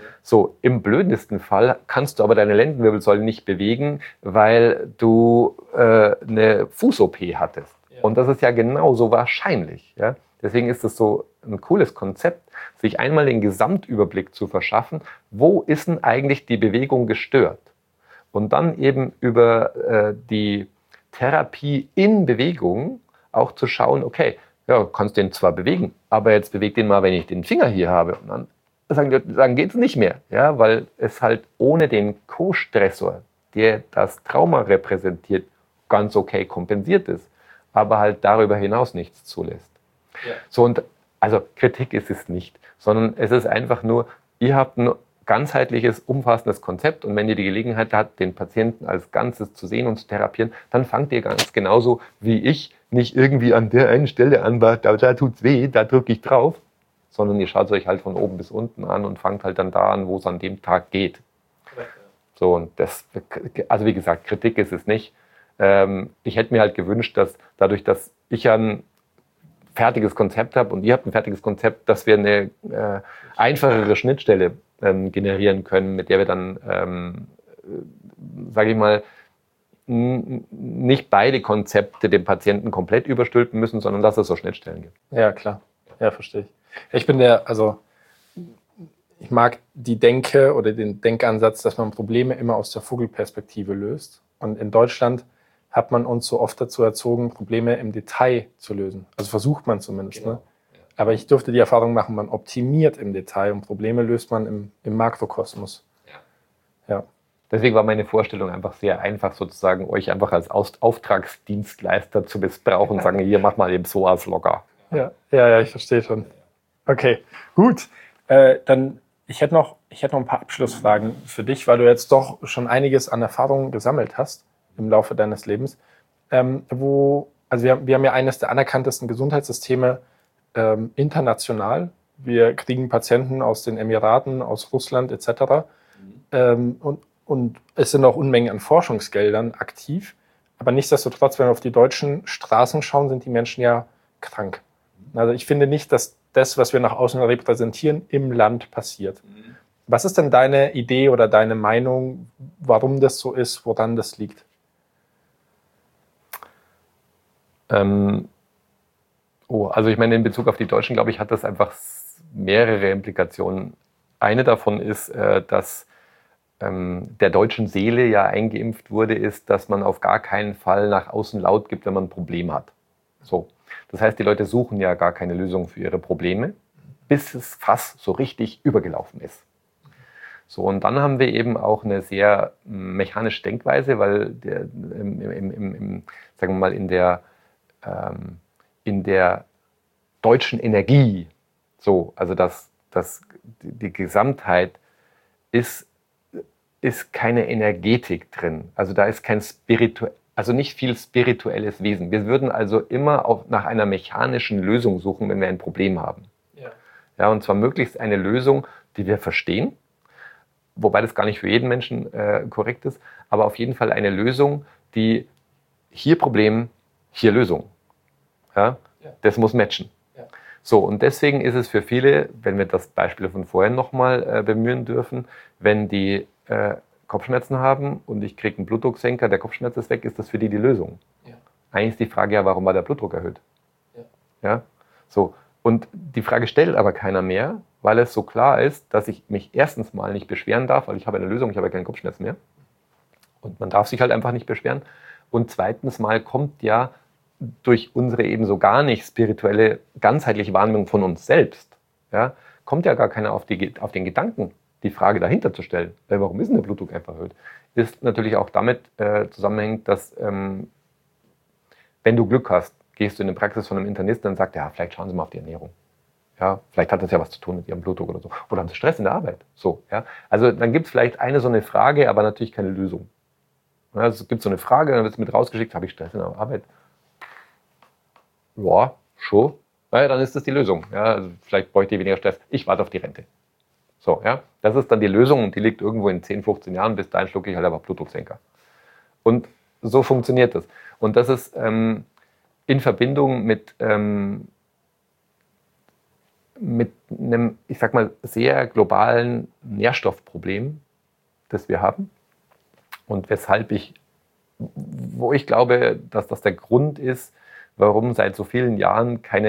So, im blödesten Fall kannst du aber deine Lendenwirbelsäule nicht bewegen, weil du äh, eine Fuß-O P hattest. Ja. Und das ist ja genauso wahrscheinlich. Ja? Deswegen ist es so ein cooles Konzept, sich einmal den Gesamtüberblick zu verschaffen, wo ist denn eigentlich die Bewegung gestört? Und dann eben über äh, die Therapie in Bewegung auch zu schauen, okay, ja, du kannst den zwar bewegen, aber jetzt beweg den mal, wenn ich den Finger hier habe. Und dann sagen, sagen geht es nicht mehr, ja, weil es halt ohne den Co-Stressor, der das Trauma repräsentiert, ganz okay kompensiert ist, aber halt darüber hinaus nichts zulässt. Ja. So, und also Kritik ist es nicht, sondern es ist einfach nur, ihr habt ein ganzheitliches, umfassendes Konzept und wenn ihr die Gelegenheit habt, den Patienten als Ganzes zu sehen und zu therapieren, dann fangt ihr ganz genauso wie ich nicht irgendwie an der einen Stelle an, da, da tut's weh, da drücke ich drauf, sondern ihr schaut es euch halt von oben bis unten an und fangt halt dann da an, wo es an dem Tag geht. So, und das, also wie gesagt, Kritik ist es nicht. Ähm, ich hätte mir halt gewünscht, dass dadurch, dass ich ein fertiges Konzept habe und ihr habt ein fertiges Konzept, dass wir eine äh, einfachere Schnittstelle ähm, generieren können, mit der wir dann, ähm, äh, sage ich mal, nicht beide Konzepte dem Patienten komplett überstülpen müssen, sondern dass es so Schnittstellen gibt. Ja, klar. Ja, verstehe ich. Ich bin der, also ich mag die Denke oder den Denkansatz, dass man Probleme immer aus der Vogelperspektive löst. Und in Deutschland hat man uns so oft dazu erzogen, Probleme im Detail zu lösen. Also versucht man zumindest. Genau. Ne? Aber ich durfte die Erfahrung machen, man optimiert im Detail und Probleme löst man im, im Makrokosmos. Ja. Ja. Deswegen war meine Vorstellung einfach sehr einfach, sozusagen euch einfach als Auftragsdienstleister zu missbrauchen und sagen, hier, mach mal den S O A S locker. Ja, ja, ja, ich verstehe schon. Okay, gut. Äh, dann, ich hätte noch, ich hätte noch ein paar Abschlussfragen für dich, weil du jetzt doch schon einiges an Erfahrungen gesammelt hast im Laufe deines Lebens. Ähm, wo, also wir, wir haben ja eines der anerkanntesten Gesundheitssysteme ähm, international. Wir kriegen Patienten aus den Emiraten, aus Russland et cetera. Mhm. Ähm, und, und es sind auch Unmengen an Forschungsgeldern aktiv. Aber nichtsdestotrotz, wenn wir auf die deutschen Straßen schauen, sind die Menschen ja krank. Also ich finde nicht, dass das, was wir nach außen repräsentieren, im Land passiert. Mhm. Was ist denn deine Idee oder deine Meinung, warum das so ist, woran das liegt? Ähm, oh, also ich meine, in Bezug auf die Deutschen, glaube ich, hat das einfach mehrere Implikationen. Eine davon ist, äh, dass ähm, der deutschen Seele ja eingeimpft wurde, ist, dass man auf gar keinen Fall nach außen laut gibt, wenn man ein Problem hat. So. Das heißt, die Leute suchen ja gar keine Lösung für ihre Probleme, bis es fast so richtig übergelaufen ist. So, und dann haben wir eben auch eine sehr mechanische Denkweise, weil der, im, im, im, im, sagen wir mal, in der, ähm, in der deutschen Energie, so, also das, das, die Gesamtheit ist, ist keine Energetik drin. Also da ist kein spirituell, also nicht viel spirituelles Wesen. Wir würden also immer auch nach einer mechanischen Lösung suchen, wenn wir ein Problem haben. Ja. Ja, und zwar möglichst eine Lösung, die wir verstehen, wobei das gar nicht für jeden Menschen äh, korrekt ist, aber auf jeden Fall eine Lösung, die hier Problem, hier Lösung. Ja? Ja. Das muss matchen. Ja. So, und deswegen ist es für viele, wenn wir das Beispiel von vorhin nochmal äh, bemühen dürfen, wenn die äh, Kopfschmerzen haben und ich kriege einen Blutdrucksenker, der Kopfschmerz ist weg, ist das für die die Lösung. Ja. Eigentlich ist die Frage ja, warum war der Blutdruck erhöht? Ja. Ja? So. Und die Frage stellt aber keiner mehr, weil es so klar ist, dass ich mich erstens mal nicht beschweren darf, weil ich habe eine Lösung, ich habe ja keinen Kopfschmerz mehr. Und man darf sich halt einfach nicht beschweren. Und zweitens mal kommt ja durch unsere eben so gar nicht spirituelle, ganzheitliche Wahrnehmung von uns selbst, ja, kommt ja gar keiner auf, die, auf den Gedanken, die Frage dahinter zu stellen. Weil warum ist denn der Blutdruck einfach erhöht? Ist natürlich auch damit äh, zusammenhängt, dass ähm, wenn du Glück hast, gehst du in eine Praxis von einem Internisten und sagst, ja, vielleicht schauen Sie mal auf die Ernährung. Ja, vielleicht hat das ja was zu tun mit Ihrem Blutdruck oder so. Oder haben Sie Stress in der Arbeit? So, ja. Also dann gibt es vielleicht eine so eine Frage, aber natürlich keine Lösung. Ja, also es gibt so eine Frage, dann wird es mit rausgeschickt, habe ich Stress in der Arbeit? Ja, schon. Ja, dann ist das die Lösung. Ja, also vielleicht bräuchte ich weniger Stress. Ich warte auf die Rente. So, ja. Das ist dann die Lösung und die liegt irgendwo in zehn, fünfzehn Jahren. Bis dahin schlucke ich halt einfach Blutdrucksenker. Und so funktioniert das. Und das ist ähm, in Verbindung mit ähm, mit einem, ich sag mal, sehr globalen Nährstoffproblem, das wir haben und weshalb ich, wo ich glaube, dass das der Grund ist, warum seit so vielen Jahren keine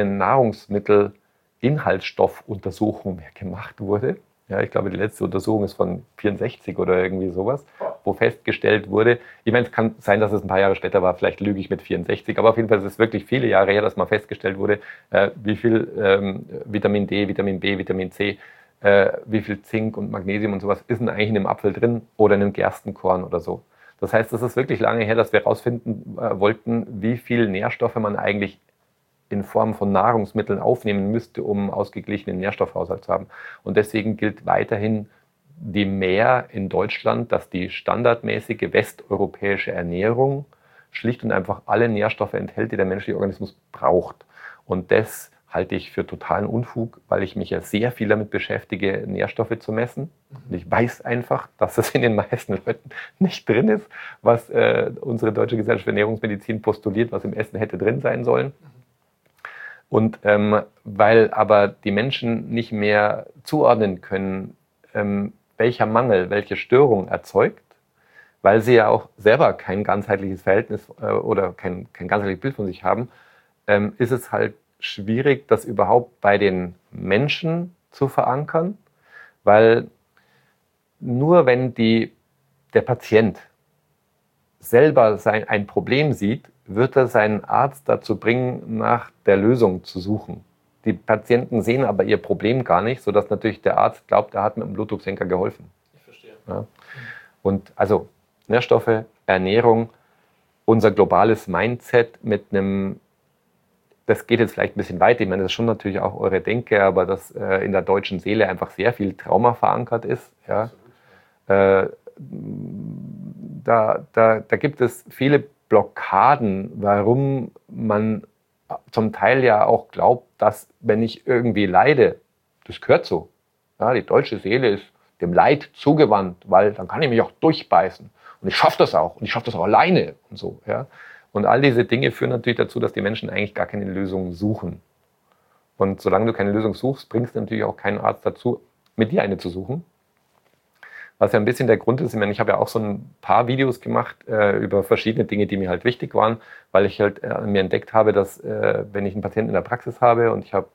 Nahrungsmittelinhaltsstoffuntersuchung mehr gemacht wurde. Ja, ich glaube, die letzte Untersuchung ist von vierundsechzig oder irgendwie sowas, wo festgestellt wurde, ich meine, es kann sein, dass es ein paar Jahre später war, vielleicht lüge ich mit vierundsechzig, aber auf jeden Fall ist es wirklich viele Jahre her, dass mal festgestellt wurde, äh, wie viel ähm, Vitamin D, Vitamin B, Vitamin C, äh, wie viel Zink und Magnesium und sowas ist denn eigentlich in einem Apfel drin oder in einem Gerstenkorn oder so. Das heißt, es ist wirklich lange her, dass wir herausfinden äh, wollten, wie viel Nährstoffe man eigentlich in Form von Nahrungsmitteln aufnehmen müsste, um einen ausgeglichenen Nährstoffhaushalt zu haben. Und deswegen gilt weiterhin die Mehr in Deutschland, dass die standardmäßige westeuropäische Ernährung schlicht und einfach alle Nährstoffe enthält, die der menschliche Organismus braucht. Und das halte ich für totalen Unfug, weil ich mich ja sehr viel damit beschäftige, Nährstoffe zu messen. Und ich weiß einfach, dass es in den meisten Leuten nicht drin ist, was äh, unsere Deutsche Gesellschaft für Ernährungsmedizin postuliert, was im Essen hätte drin sein sollen. Und ähm, weil aber die Menschen nicht mehr zuordnen können, ähm, welcher Mangel, welche Störung erzeugt, weil sie ja auch selber kein ganzheitliches Verhältnis äh, oder kein, kein ganzheitliches Bild von sich haben, ähm, ist es halt schwierig, das überhaupt bei den Menschen zu verankern, weil nur wenn die, der Patient selber sein, ein Problem sieht, wird er seinen Arzt dazu bringen, nach der Lösung zu suchen. Die Patienten sehen aber ihr Problem gar nicht, sodass natürlich der Arzt glaubt, er hat mit dem Blutdrucksenker geholfen. Ich verstehe. Ja. Und also Nährstoffe, Ernährung, unser globales Mindset mit einem, das geht jetzt vielleicht ein bisschen weit, ich meine, das ist schon natürlich auch eure Denke, aber dass äh, in der deutschen Seele einfach sehr viel Trauma verankert ist. Ja. Äh, da, da, da gibt es viele Blockaden, warum man zum Teil ja auch glaubt, dass wenn ich irgendwie leide, das gehört so. Ja, die deutsche Seele ist dem Leid zugewandt, weil dann kann ich mich auch durchbeißen. Und ich schaffe das auch. Und ich schaffe das auch alleine und so. Ja. Und all diese Dinge führen natürlich dazu, dass die Menschen eigentlich gar keine Lösung suchen. Und solange du keine Lösung suchst, bringst du natürlich auch keinen Arzt dazu, mit dir eine zu suchen. Was ja ein bisschen der Grund ist, ich meine, ich habe ja auch so ein paar Videos gemacht äh, über verschiedene Dinge, die mir halt wichtig waren, weil ich halt äh, mir entdeckt habe, dass äh, wenn ich einen Patienten in der Praxis habe und ich habe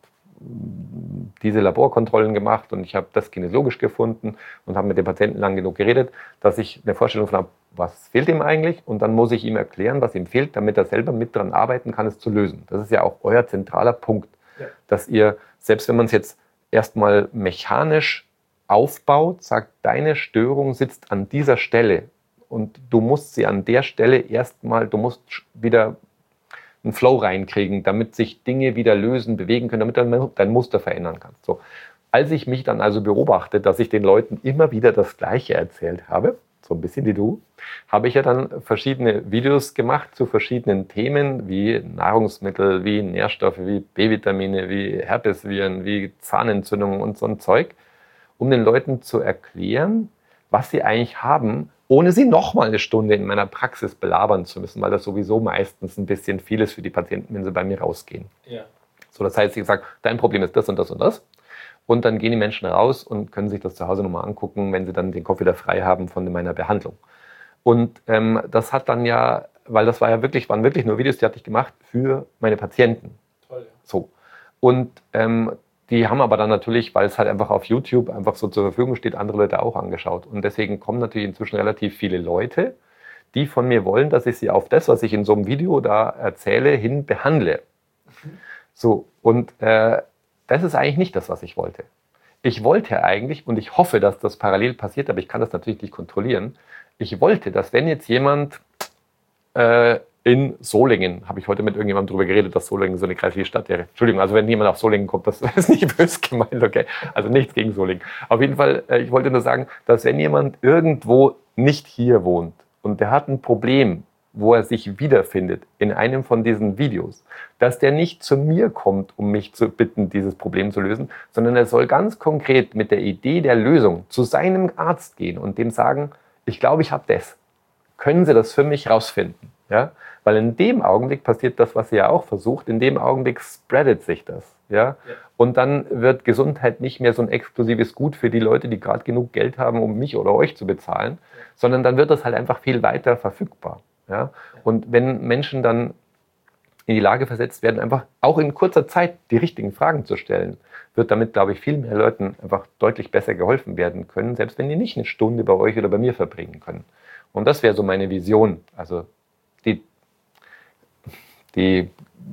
diese Laborkontrollen gemacht und ich habe das kinesiologisch gefunden und habe mit dem Patienten lang genug geredet, dass ich eine Vorstellung von habe, was fehlt ihm eigentlich, und dann muss ich ihm erklären, was ihm fehlt, damit er selber mit dran arbeiten kann, es zu lösen. Das ist ja auch euer zentraler Punkt, ja. Dass ihr, selbst wenn man es jetzt erstmal mechanisch aufbaut, sagt, deine Störung sitzt an dieser Stelle und du musst sie an der Stelle erstmal, du musst wieder einen Flow reinkriegen, damit sich Dinge wieder lösen, bewegen können, damit du dein Muster verändern kannst. So. Als ich mich dann also beobachte, dass ich den Leuten immer wieder das Gleiche erzählt habe, so ein bisschen wie du, habe ich ja dann verschiedene Videos gemacht zu verschiedenen Themen, wie Nahrungsmittel, wie Nährstoffe, wie B-Vitamine, wie Herpesviren, wie Zahnentzündungen und so ein Zeug, um den Leuten zu erklären, was sie eigentlich haben, ohne sie nochmal eine Stunde in meiner Praxis belabern zu müssen, weil das sowieso meistens ein bisschen viel ist für die Patienten, wenn sie bei mir rausgehen. Ja. So, das heißt, ich sage, dein Problem ist das und das und das. Und dann gehen die Menschen raus und können sich das zu Hause nochmal angucken, wenn sie dann den Kopf wieder frei haben von meiner Behandlung. Und ähm, das hat dann ja, weil das war ja wirklich, waren wirklich nur Videos, die hatte ich gemacht für meine Patienten. Toll, ja. So. Und ähm, die haben aber dann natürlich, weil es halt einfach auf YouTube einfach so zur Verfügung steht, andere Leute auch angeschaut. Und deswegen kommen natürlich inzwischen relativ viele Leute, die von mir wollen, dass ich sie auf das, was ich in so einem Video da erzähle, hin behandle. Mhm. So, und äh, das ist eigentlich nicht das, was ich wollte. Ich wollte eigentlich, und ich hoffe, dass das parallel passiert, aber ich kann das natürlich nicht kontrollieren, ich wollte, dass wenn jetzt jemand äh, in Solingen, habe ich heute mit irgendjemandem darüber geredet, dass Solingen so eine kreisliche Stadt wäre. Entschuldigung, also wenn jemand auf Solingen kommt, das ist nicht böse gemeint, okay? Also nichts gegen Solingen. Auf jeden Fall, ich wollte nur sagen, dass wenn jemand irgendwo nicht hier wohnt und der hat ein Problem, wo er sich wiederfindet in einem von diesen Videos, dass der nicht zu mir kommt, um mich zu bitten, dieses Problem zu lösen, sondern er soll ganz konkret mit der Idee der Lösung zu seinem Arzt gehen und dem sagen, ich glaube, ich habe das. Können Sie das für mich rausfinden? Ja? Weil in dem Augenblick passiert das, was ihr ja auch versucht, in dem Augenblick spreadet sich das. Ja? Ja. Und dann wird Gesundheit nicht mehr so ein exklusives Gut für die Leute, die gerade genug Geld haben, um mich oder euch zu bezahlen, ja. sondern dann wird das halt einfach viel weiter verfügbar. Ja? Ja. Und wenn Menschen dann in die Lage versetzt werden, einfach auch in kurzer Zeit die richtigen Fragen zu stellen, wird damit, glaube ich, viel mehr Leuten einfach deutlich besser geholfen werden können, selbst wenn die nicht eine Stunde bei euch oder bei mir verbringen können. Und das wäre so meine Vision. Also die, die,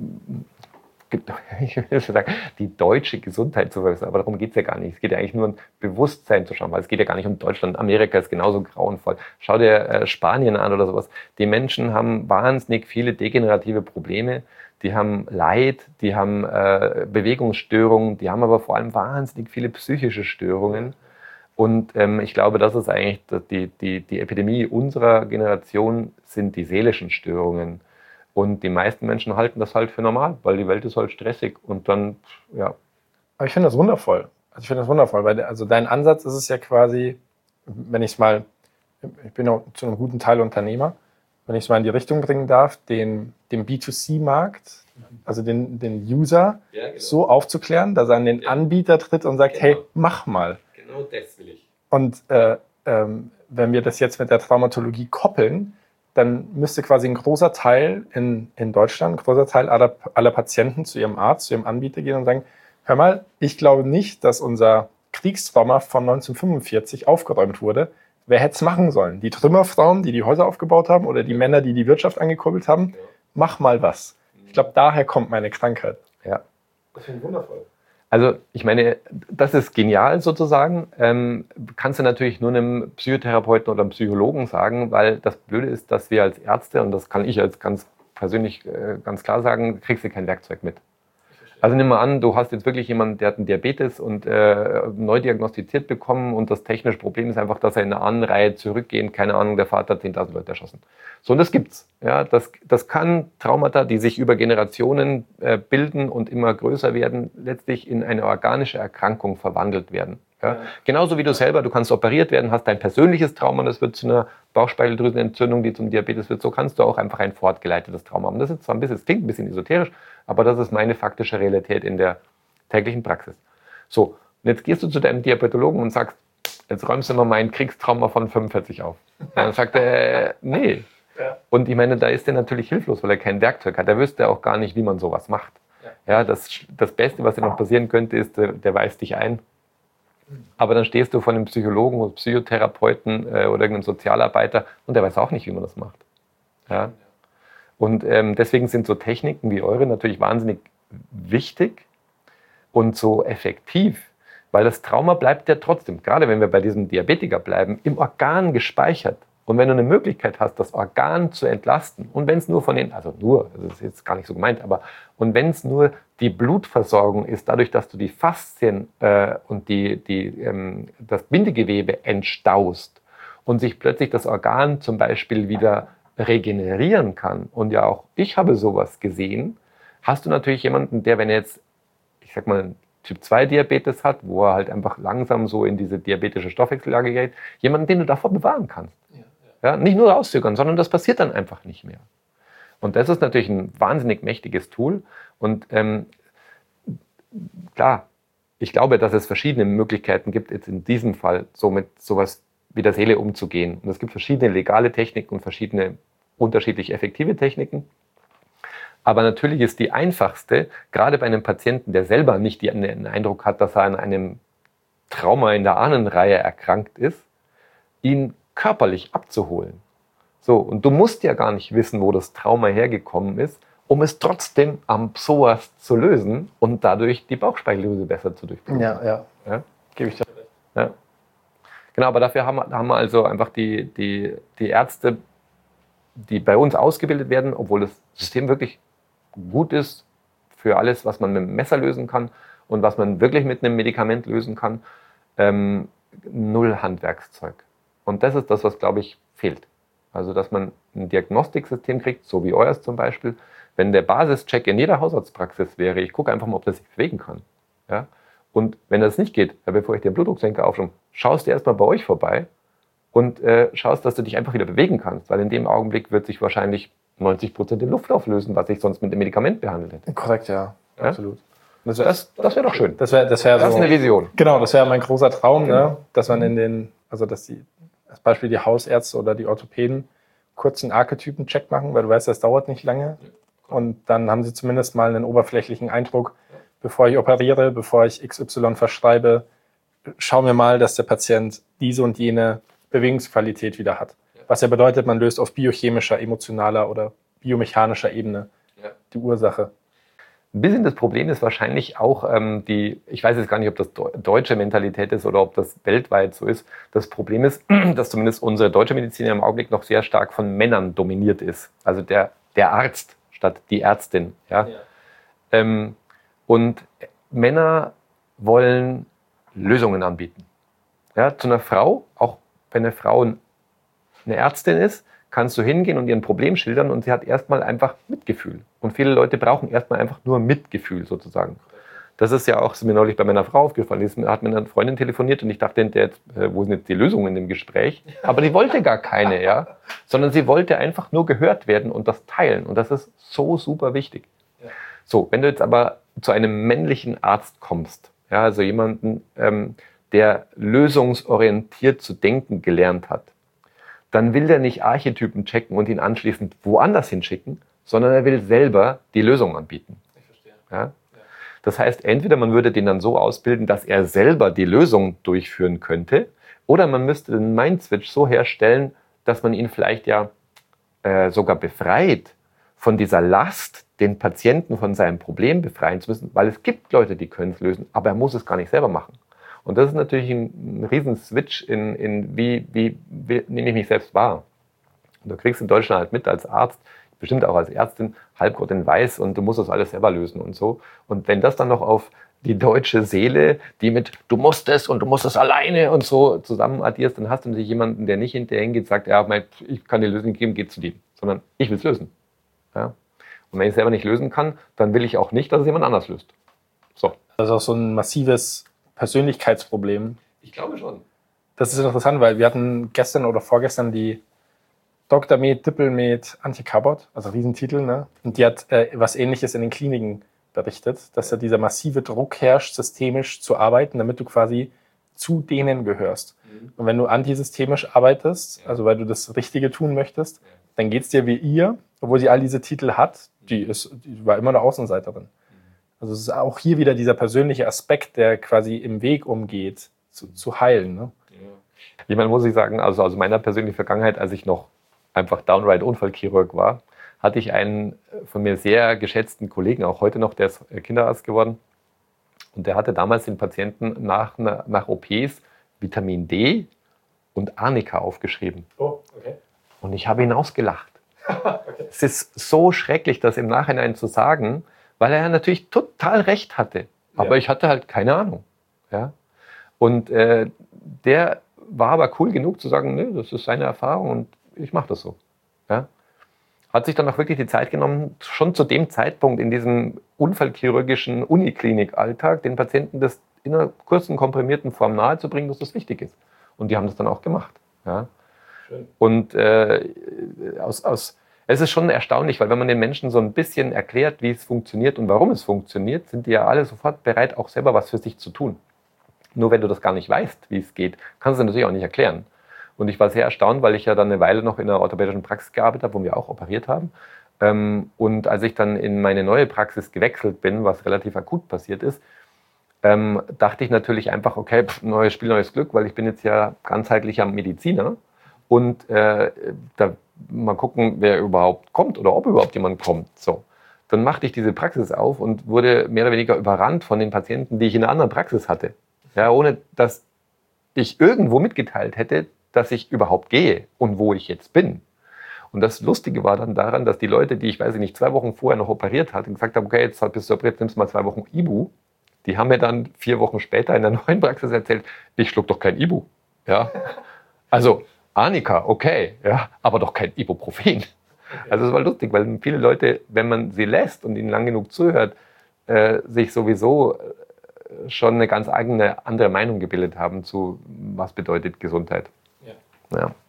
ich will sagen, die deutsche Gesundheit zu verbessern, aber darum geht es ja gar nicht. Es geht ja eigentlich nur um Bewusstsein zu schauen, weil es geht ja gar nicht um Deutschland. Amerika ist genauso grauenvoll. Schau dir äh, Spanien an oder sowas. Die Menschen haben wahnsinnig viele degenerative Probleme. Die haben Leid, die haben äh, Bewegungsstörungen, die haben aber vor allem wahnsinnig viele psychische Störungen. Und ähm, ich glaube, das ist eigentlich die, die, die Epidemie unserer Generation, sind die seelischen Störungen. Und die meisten Menschen halten das halt für normal, weil die Welt ist halt stressig. Und dann, ja. Aber ich finde das wundervoll. Also ich finde das wundervoll, weil also dein Ansatz ist es ja quasi, wenn ich es mal, ich bin auch zu einem guten Teil Unternehmer, wenn ich es mal in die Richtung bringen darf, den, den B zwei C Markt, also den, den User, ja, genau. so aufzuklären, dass er an den ja. Anbieter tritt und sagt, genau. hey, mach mal. Genau das will ich. Und äh, ähm, wenn wir das jetzt mit der Traumatologie koppeln, dann müsste quasi ein großer Teil in, in Deutschland, ein großer Teil aller, aller Patienten zu ihrem Arzt, zu ihrem Anbieter gehen und sagen, hör mal, ich glaube nicht, dass unser Kriegstrauma von neunzehnhundertfünfundvierzig aufgeräumt wurde. Wer hätte es machen sollen? Die Trümmerfrauen, die die Häuser aufgebaut haben oder die Männer, die die Wirtschaft angekurbelt haben? Ja. Mach mal was. Ich glaube, daher kommt meine Krankheit. Ja. Das finde ich wundervoll. Also ich meine, das ist genial sozusagen. Ähm, kannst du natürlich nur einem Psychotherapeuten oder einem Psychologen sagen, weil das Blöde ist, dass wir als Ärzte, und das kann ich als ganz persönlich äh, ganz klar sagen, kriegst du kein Werkzeug mit. Also nimm mal an, du hast jetzt wirklich jemanden, der hat einen Diabetes und äh, neu diagnostiziert bekommen und das technische Problem ist einfach, dass er in eine Ahnenreihe zurückgehen, keine Ahnung, der Vater hat zehntausend Leute erschossen. So, und das gibt's. Ja, das, das kann Traumata, die sich über Generationen äh, bilden und immer größer werden, letztlich in eine organische Erkrankung verwandelt werden. Ja? Ja. Genauso wie du selber, du kannst operiert werden, hast dein persönliches Trauma, das wird zu einer Bauchspeicheldrüsenentzündung, die zum Diabetes wird, so kannst du auch einfach ein fortgeleitetes Trauma haben. Das ist zwar ein bisschen, das klingt ein bisschen esoterisch, aber das ist meine faktische Realität in der täglichen Praxis. So, und jetzt gehst du zu deinem Diabetologen und sagst, jetzt räumst du mal mein Kriegstrauma von fünfundvierzig auf. Dann sagt er, äh, nee. Ja. Und ich meine, da ist er natürlich hilflos, weil er kein Werkzeug hat. Er wüsste auch gar nicht, wie man sowas macht. Ja, ja das, das Beste, was dir noch passieren könnte, ist, der, der weist dich ein. Aber dann stehst du vor einem Psychologen oder Psychotherapeuten äh, oder irgendeinem Sozialarbeiter und der weiß auch nicht, wie man das macht. Ja? Und ähm, deswegen sind so Techniken wie eure natürlich wahnsinnig wichtig und so effektiv, weil das Trauma bleibt ja trotzdem, gerade wenn wir bei diesem Diabetiker bleiben, im Organ gespeichert. Und wenn du eine Möglichkeit hast, das Organ zu entlasten, und wenn es nur von den, also nur, das ist jetzt gar nicht so gemeint, aber, und wenn es nur die Blutversorgung ist, dadurch, dass du die Faszien äh, und die, die, ähm, das Bindegewebe entstaust und sich plötzlich das Organ zum Beispiel wieder regenerieren kann, und ja auch ich habe sowas gesehen, hast du natürlich jemanden, der, wenn er jetzt, ich sag mal, Typ zwei Diabetes hat, wo er halt einfach langsam so in diese diabetische Stoffwechsellage geht, jemanden, den du davor bewahren kannst. Ja, ja. Ja, nicht nur rauszögern, sondern das passiert dann einfach nicht mehr. Und das ist natürlich ein wahnsinnig mächtiges Tool. Und ähm, klar, ich glaube, dass es verschiedene Möglichkeiten gibt, jetzt in diesem Fall so mit sowas wie der Seele umzugehen. Und es gibt verschiedene legale Techniken und verschiedene unterschiedlich effektive Techniken. Aber natürlich ist die einfachste, gerade bei einem Patienten, der selber nicht den Eindruck hat, dass er an einem Trauma in der Ahnenreihe erkrankt ist, ihn körperlich abzuholen. So, und du musst ja gar nicht wissen, wo das Trauma hergekommen ist, um es trotzdem am Psoas zu lösen und dadurch die Bauchspeicheldrüse besser zu durchbluten. Ja, ja, ja. Gebe ich dir recht. Ja. Genau, aber dafür haben wir, haben wir also einfach die, die, die Ärzte, die bei uns ausgebildet werden, obwohl das System wirklich gut ist für alles, was man mit dem Messer lösen kann und was man wirklich mit einem Medikament lösen kann, ähm, null Handwerkszeug. Und das ist das, was, glaube ich, fehlt. Also, dass man ein Diagnostiksystem kriegt, so wie euers zum Beispiel. Wenn der Basischeck in jeder Hausarztpraxis wäre, ich gucke einfach mal, ob das sich bewegen kann. Ja? Und wenn das nicht geht, ja, bevor ich den Blutdrucksenker aufschreibe, schaust du erstmal bei euch vorbei und äh, schaust, dass du dich einfach wieder bewegen kannst, weil in dem Augenblick wird sich wahrscheinlich neunzig Prozent in Luft auflösen, was ich sonst mit dem Medikament behandelt hätte. Korrekt, ja, ja? Absolut. Das, das, das wäre doch schön. Das wäre das wär das so, ist eine Vision. Genau, das wäre mein großer Traum, Genau. ne? Dass man in den, also dass die, als Beispiel die Hausärzte oder die Orthopäden kurzen Archetypen-Check machen, weil du weißt, das dauert nicht lange. Und dann haben sie zumindest mal einen oberflächlichen Eindruck, bevor ich operiere, bevor ich X Y verschreibe, schauen wir mal, dass der Patient diese und jene Bewegungsqualität wieder hat. Was ja bedeutet, man löst auf biochemischer, emotionaler oder biomechanischer Ebene ja. die Ursache. Ein bisschen das Problem ist wahrscheinlich auch ähm, die, ich weiß jetzt gar nicht, ob das deutsche Mentalität ist oder ob das weltweit so ist. Das Problem ist, dass zumindest unsere deutsche Medizin im Augenblick noch sehr stark von Männern dominiert ist. Also der, der Arzt statt die Ärztin. Ja? Ja. Ähm, und Männer wollen Lösungen anbieten. Ja, zu einer Frau, auch wenn eine Frau eine Ärztin ist, kannst du hingehen und ihr ein Problem schildern und sie hat erstmal einfach Mitgefühl. Und viele Leute brauchen erstmal einfach nur Mitgefühl sozusagen. Das ist ja auch, ist mir neulich bei meiner Frau aufgefallen, die hat mit einer Freundin telefoniert und ich dachte, der, wo sind jetzt die Lösungen in dem Gespräch? Aber die wollte gar keine, ja, sondern sie wollte einfach nur gehört werden und das teilen. Und das ist so super wichtig. So, wenn du jetzt aber zu einem männlichen Arzt kommst, ja, also jemanden, ähm, der lösungsorientiert zu denken gelernt hat, dann will der nicht Archetypen checken und ihn anschließend woanders hinschicken, sondern er will selber die Lösung anbieten. Ich verstehe. Ja? Ja. Das heißt, entweder man würde den dann so ausbilden, dass er selber die Lösung durchführen könnte, oder man müsste den Mindswitch so herstellen, dass man ihn vielleicht ja äh, sogar befreit von dieser Last, den Patienten von seinem Problem befreien zu müssen, weil es gibt Leute, die können es lösen, aber er muss es gar nicht selber machen. Und das ist natürlich ein, ein riesen Switch in, in wie, wie, wie nehme ich mich selbst wahr. Und du kriegst in Deutschland halt mit als Arzt, bestimmt auch als Ärztin, Halbgott in Weiß und du musst das alles selber lösen und so. Und wenn das dann noch auf die deutsche Seele, die mit du musst es und du musst es alleine und so zusammen addierst, dann hast du natürlich jemanden, der nicht hinterher hingeht und sagt, ja, mein, ich kann die Lösung geben, geht zu dem, sondern ich will es lösen. Ja? Und wenn ich es selber nicht lösen kann, dann will ich auch nicht, dass es jemand anders löst. So. Das ist auch so ein massives Persönlichkeitsproblem. Ich glaube schon. Das ist interessant, weil wir hatten gestern oder vorgestern die Doktor Med, Dippel-Med, Antje Cabot, also Riesentitel, ne? Und die hat äh, was Ähnliches in den Kliniken berichtet, dass ja dieser massive Druck herrscht, systemisch zu arbeiten, damit du quasi zu denen gehörst. Mhm. Und wenn du antisystemisch arbeitest, ja. also weil du das Richtige tun möchtest, ja. dann geht es dir wie ihr, obwohl sie all diese Titel hat, die, ist, die war immer eine Außenseiterin. Mhm. Also es ist auch hier wieder dieser persönliche Aspekt, der quasi im Weg umgeht, zu, zu heilen. Ne? Ja. Ich meine, muss ich sagen, also aus meiner persönlichen Vergangenheit, als ich noch einfach downright Unfallchirurg war, hatte ich einen von mir sehr geschätzten Kollegen, auch heute noch, der ist Kinderarzt geworden. Und der hatte damals den Patienten nach, nach O Ps Vitamin D und Arnika aufgeschrieben. Oh, okay. Und ich habe ihn ausgelacht. Okay. Es ist so schrecklich, das im Nachhinein zu sagen, weil er natürlich total recht hatte. Aber ja. ich hatte halt keine Ahnung. Ja? Und äh, der war aber cool genug zu sagen, nö, das ist seine Erfahrung und ich mache das so. Ja? Hat sich dann auch wirklich die Zeit genommen, schon zu dem Zeitpunkt in diesem unfallchirurgischen Uniklinik-Alltag den Patienten das in einer kurzen, komprimierten Form nahezubringen, dass das wichtig ist. Und die haben das dann auch gemacht. Ja? Schön. Und äh, aus, aus, es ist schon erstaunlich, weil wenn man den Menschen so ein bisschen erklärt, wie es funktioniert und warum es funktioniert, sind die ja alle sofort bereit, auch selber was für sich zu tun. Nur wenn du das gar nicht weißt, wie es geht, kannst du es natürlich auch nicht erklären. Und ich war sehr erstaunt, weil ich ja dann eine Weile noch in einer orthopädischen Praxis gearbeitet habe, wo wir auch operiert haben. Und als ich dann in meine neue Praxis gewechselt bin, was relativ akut passiert ist, dachte ich natürlich einfach, okay, pff, neues Spiel, neues Glück, weil ich bin jetzt ja ganzheitlicher Mediziner. Und äh, da mal gucken, wer überhaupt kommt oder ob überhaupt jemand kommt. So. Dann machte ich diese Praxis auf und wurde mehr oder weniger überrannt von den Patienten, die ich in einer anderen Praxis hatte. Ja, ohne dass ich irgendwo mitgeteilt hätte, dass ich überhaupt gehe und wo ich jetzt bin. Und das Lustige war dann daran, dass die Leute, die ich weiß nicht, zwei Wochen vorher noch operiert hatten, gesagt haben, okay, jetzt bist du operiert, nimmst mal zwei Wochen Ibu. Die haben mir dann vier Wochen später in der neuen Praxis erzählt, ich schluck doch kein Ibu. Ja? Also Arnika, okay, ja, aber doch kein Ibuprofen. Also es war lustig, weil viele Leute, wenn man sie lässt und ihnen lang genug zuhört, äh, sich sowieso schon eine ganz eigene andere Meinung gebildet haben zu, was bedeutet Gesundheit. Ja. Ja.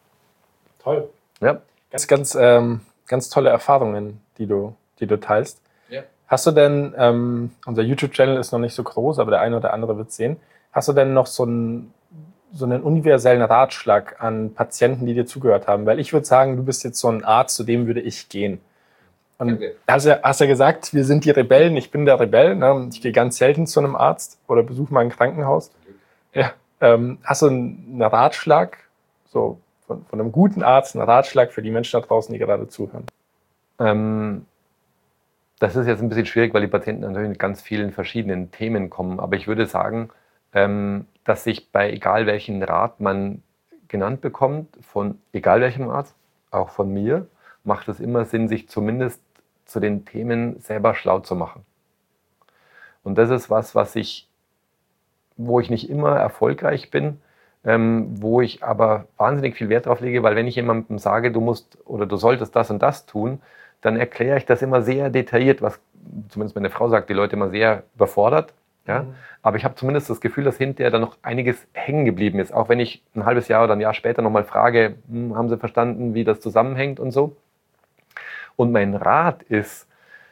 Toll. Ja. Ganz, ganz, ähm, ganz tolle Erfahrungen, die du, die du teilst. Ja. Hast du denn, ähm, unser YouTube-Channel ist noch nicht so groß, aber der eine oder andere wird sehen, hast du denn noch so einen, so einen universellen Ratschlag an Patienten, die dir zugehört haben? Weil ich würde sagen, du bist jetzt so ein Arzt, zu dem würde ich gehen. Und okay. hast ja, hast ja gesagt, wir sind die Rebellen, ich bin der Rebell. Ne? Ich gehe ganz selten zu einem Arzt oder besuche mal ein Krankenhaus. Ja. Ähm, hast du einen Ratschlag, so von, von einem guten Arzt, einen Ratschlag für die Menschen da draußen, die gerade zuhören? Ähm, das ist jetzt ein bisschen schwierig, weil die Patienten natürlich mit ganz vielen verschiedenen Themen kommen. Aber ich würde sagen, ähm, dass sich bei egal welchen Rat man genannt bekommt, von egal welchem Arzt, auch von mir, macht es immer Sinn, sich zumindest zu den Themen selber schlau zu machen. Und das ist was, was ich, wo ich nicht immer erfolgreich bin, ähm, wo ich aber wahnsinnig viel Wert drauf lege, weil wenn ich jemandem sage, du musst oder du solltest das und das tun, dann erkläre ich das immer sehr detailliert, was zumindest meine Frau sagt, die Leute immer sehr überfordert. Ja? Mhm. Aber ich habe zumindest das Gefühl, dass hinterher dann noch einiges hängen geblieben ist. Auch wenn ich ein halbes Jahr oder ein Jahr später nochmal frage, hm, haben Sie verstanden, wie das zusammenhängt und so. Und mein Rat ist,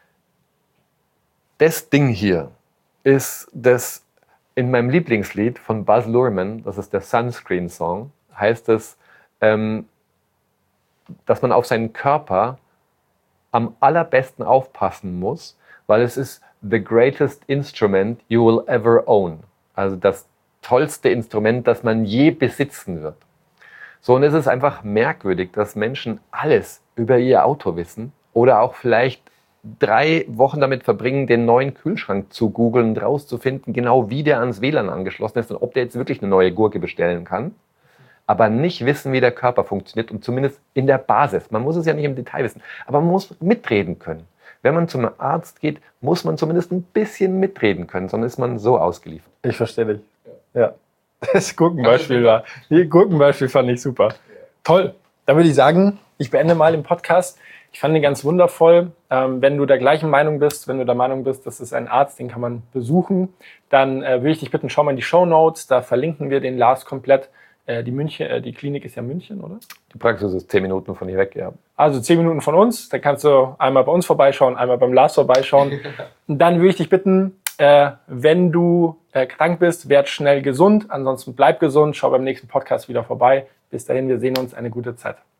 das Ding hier ist das in meinem Lieblingslied von Baz Luhrmann, das ist der Sunscreen Song, heißt es, ähm, dass man auf seinen Körper am allerbesten aufpassen muss, weil es ist the greatest instrument you will ever own. Also das tollste Instrument, das man je besitzen wird. So, und es ist einfach merkwürdig, dass Menschen alles über ihr Auto wissen oder auch vielleicht drei Wochen damit verbringen, den neuen Kühlschrank zu googeln und rauszufinden, genau wie der ans W L A N angeschlossen ist und ob der jetzt wirklich eine neue Gurke bestellen kann, aber nicht wissen, wie der Körper funktioniert und zumindest in der Basis. Man muss es ja nicht im Detail wissen, aber man muss mitreden können. Wenn man zum Arzt geht, muss man zumindest ein bisschen mitreden können, sonst ist man so ausgeliefert. Ich verstehe dich. Ja. ja. Das Gurkenbeispiel war. Die Gurkenbeispiel fand ich super. Ja. Toll. Da würde ich sagen, ich beende mal den Podcast. Ich fand ihn ganz wundervoll. Ähm, wenn du der gleichen Meinung bist, wenn du der Meinung bist, das ist ein Arzt, den kann man besuchen, dann äh, würde ich dich bitten, schau mal in die Shownotes. Da verlinken wir den Lars komplett. Äh, die, München, äh, die Klinik ist ja München, oder? Die Praxis ist zehn Minuten von hier weg, ja. Also zehn Minuten von uns. Da kannst du einmal bei uns vorbeischauen, einmal beim Lars vorbeischauen. Und dann würde ich dich bitten, äh, wenn du äh, krank bist, werd schnell gesund. Ansonsten bleib gesund. Schau beim nächsten Podcast wieder vorbei. Bis dahin, wir sehen uns. Eine gute Zeit.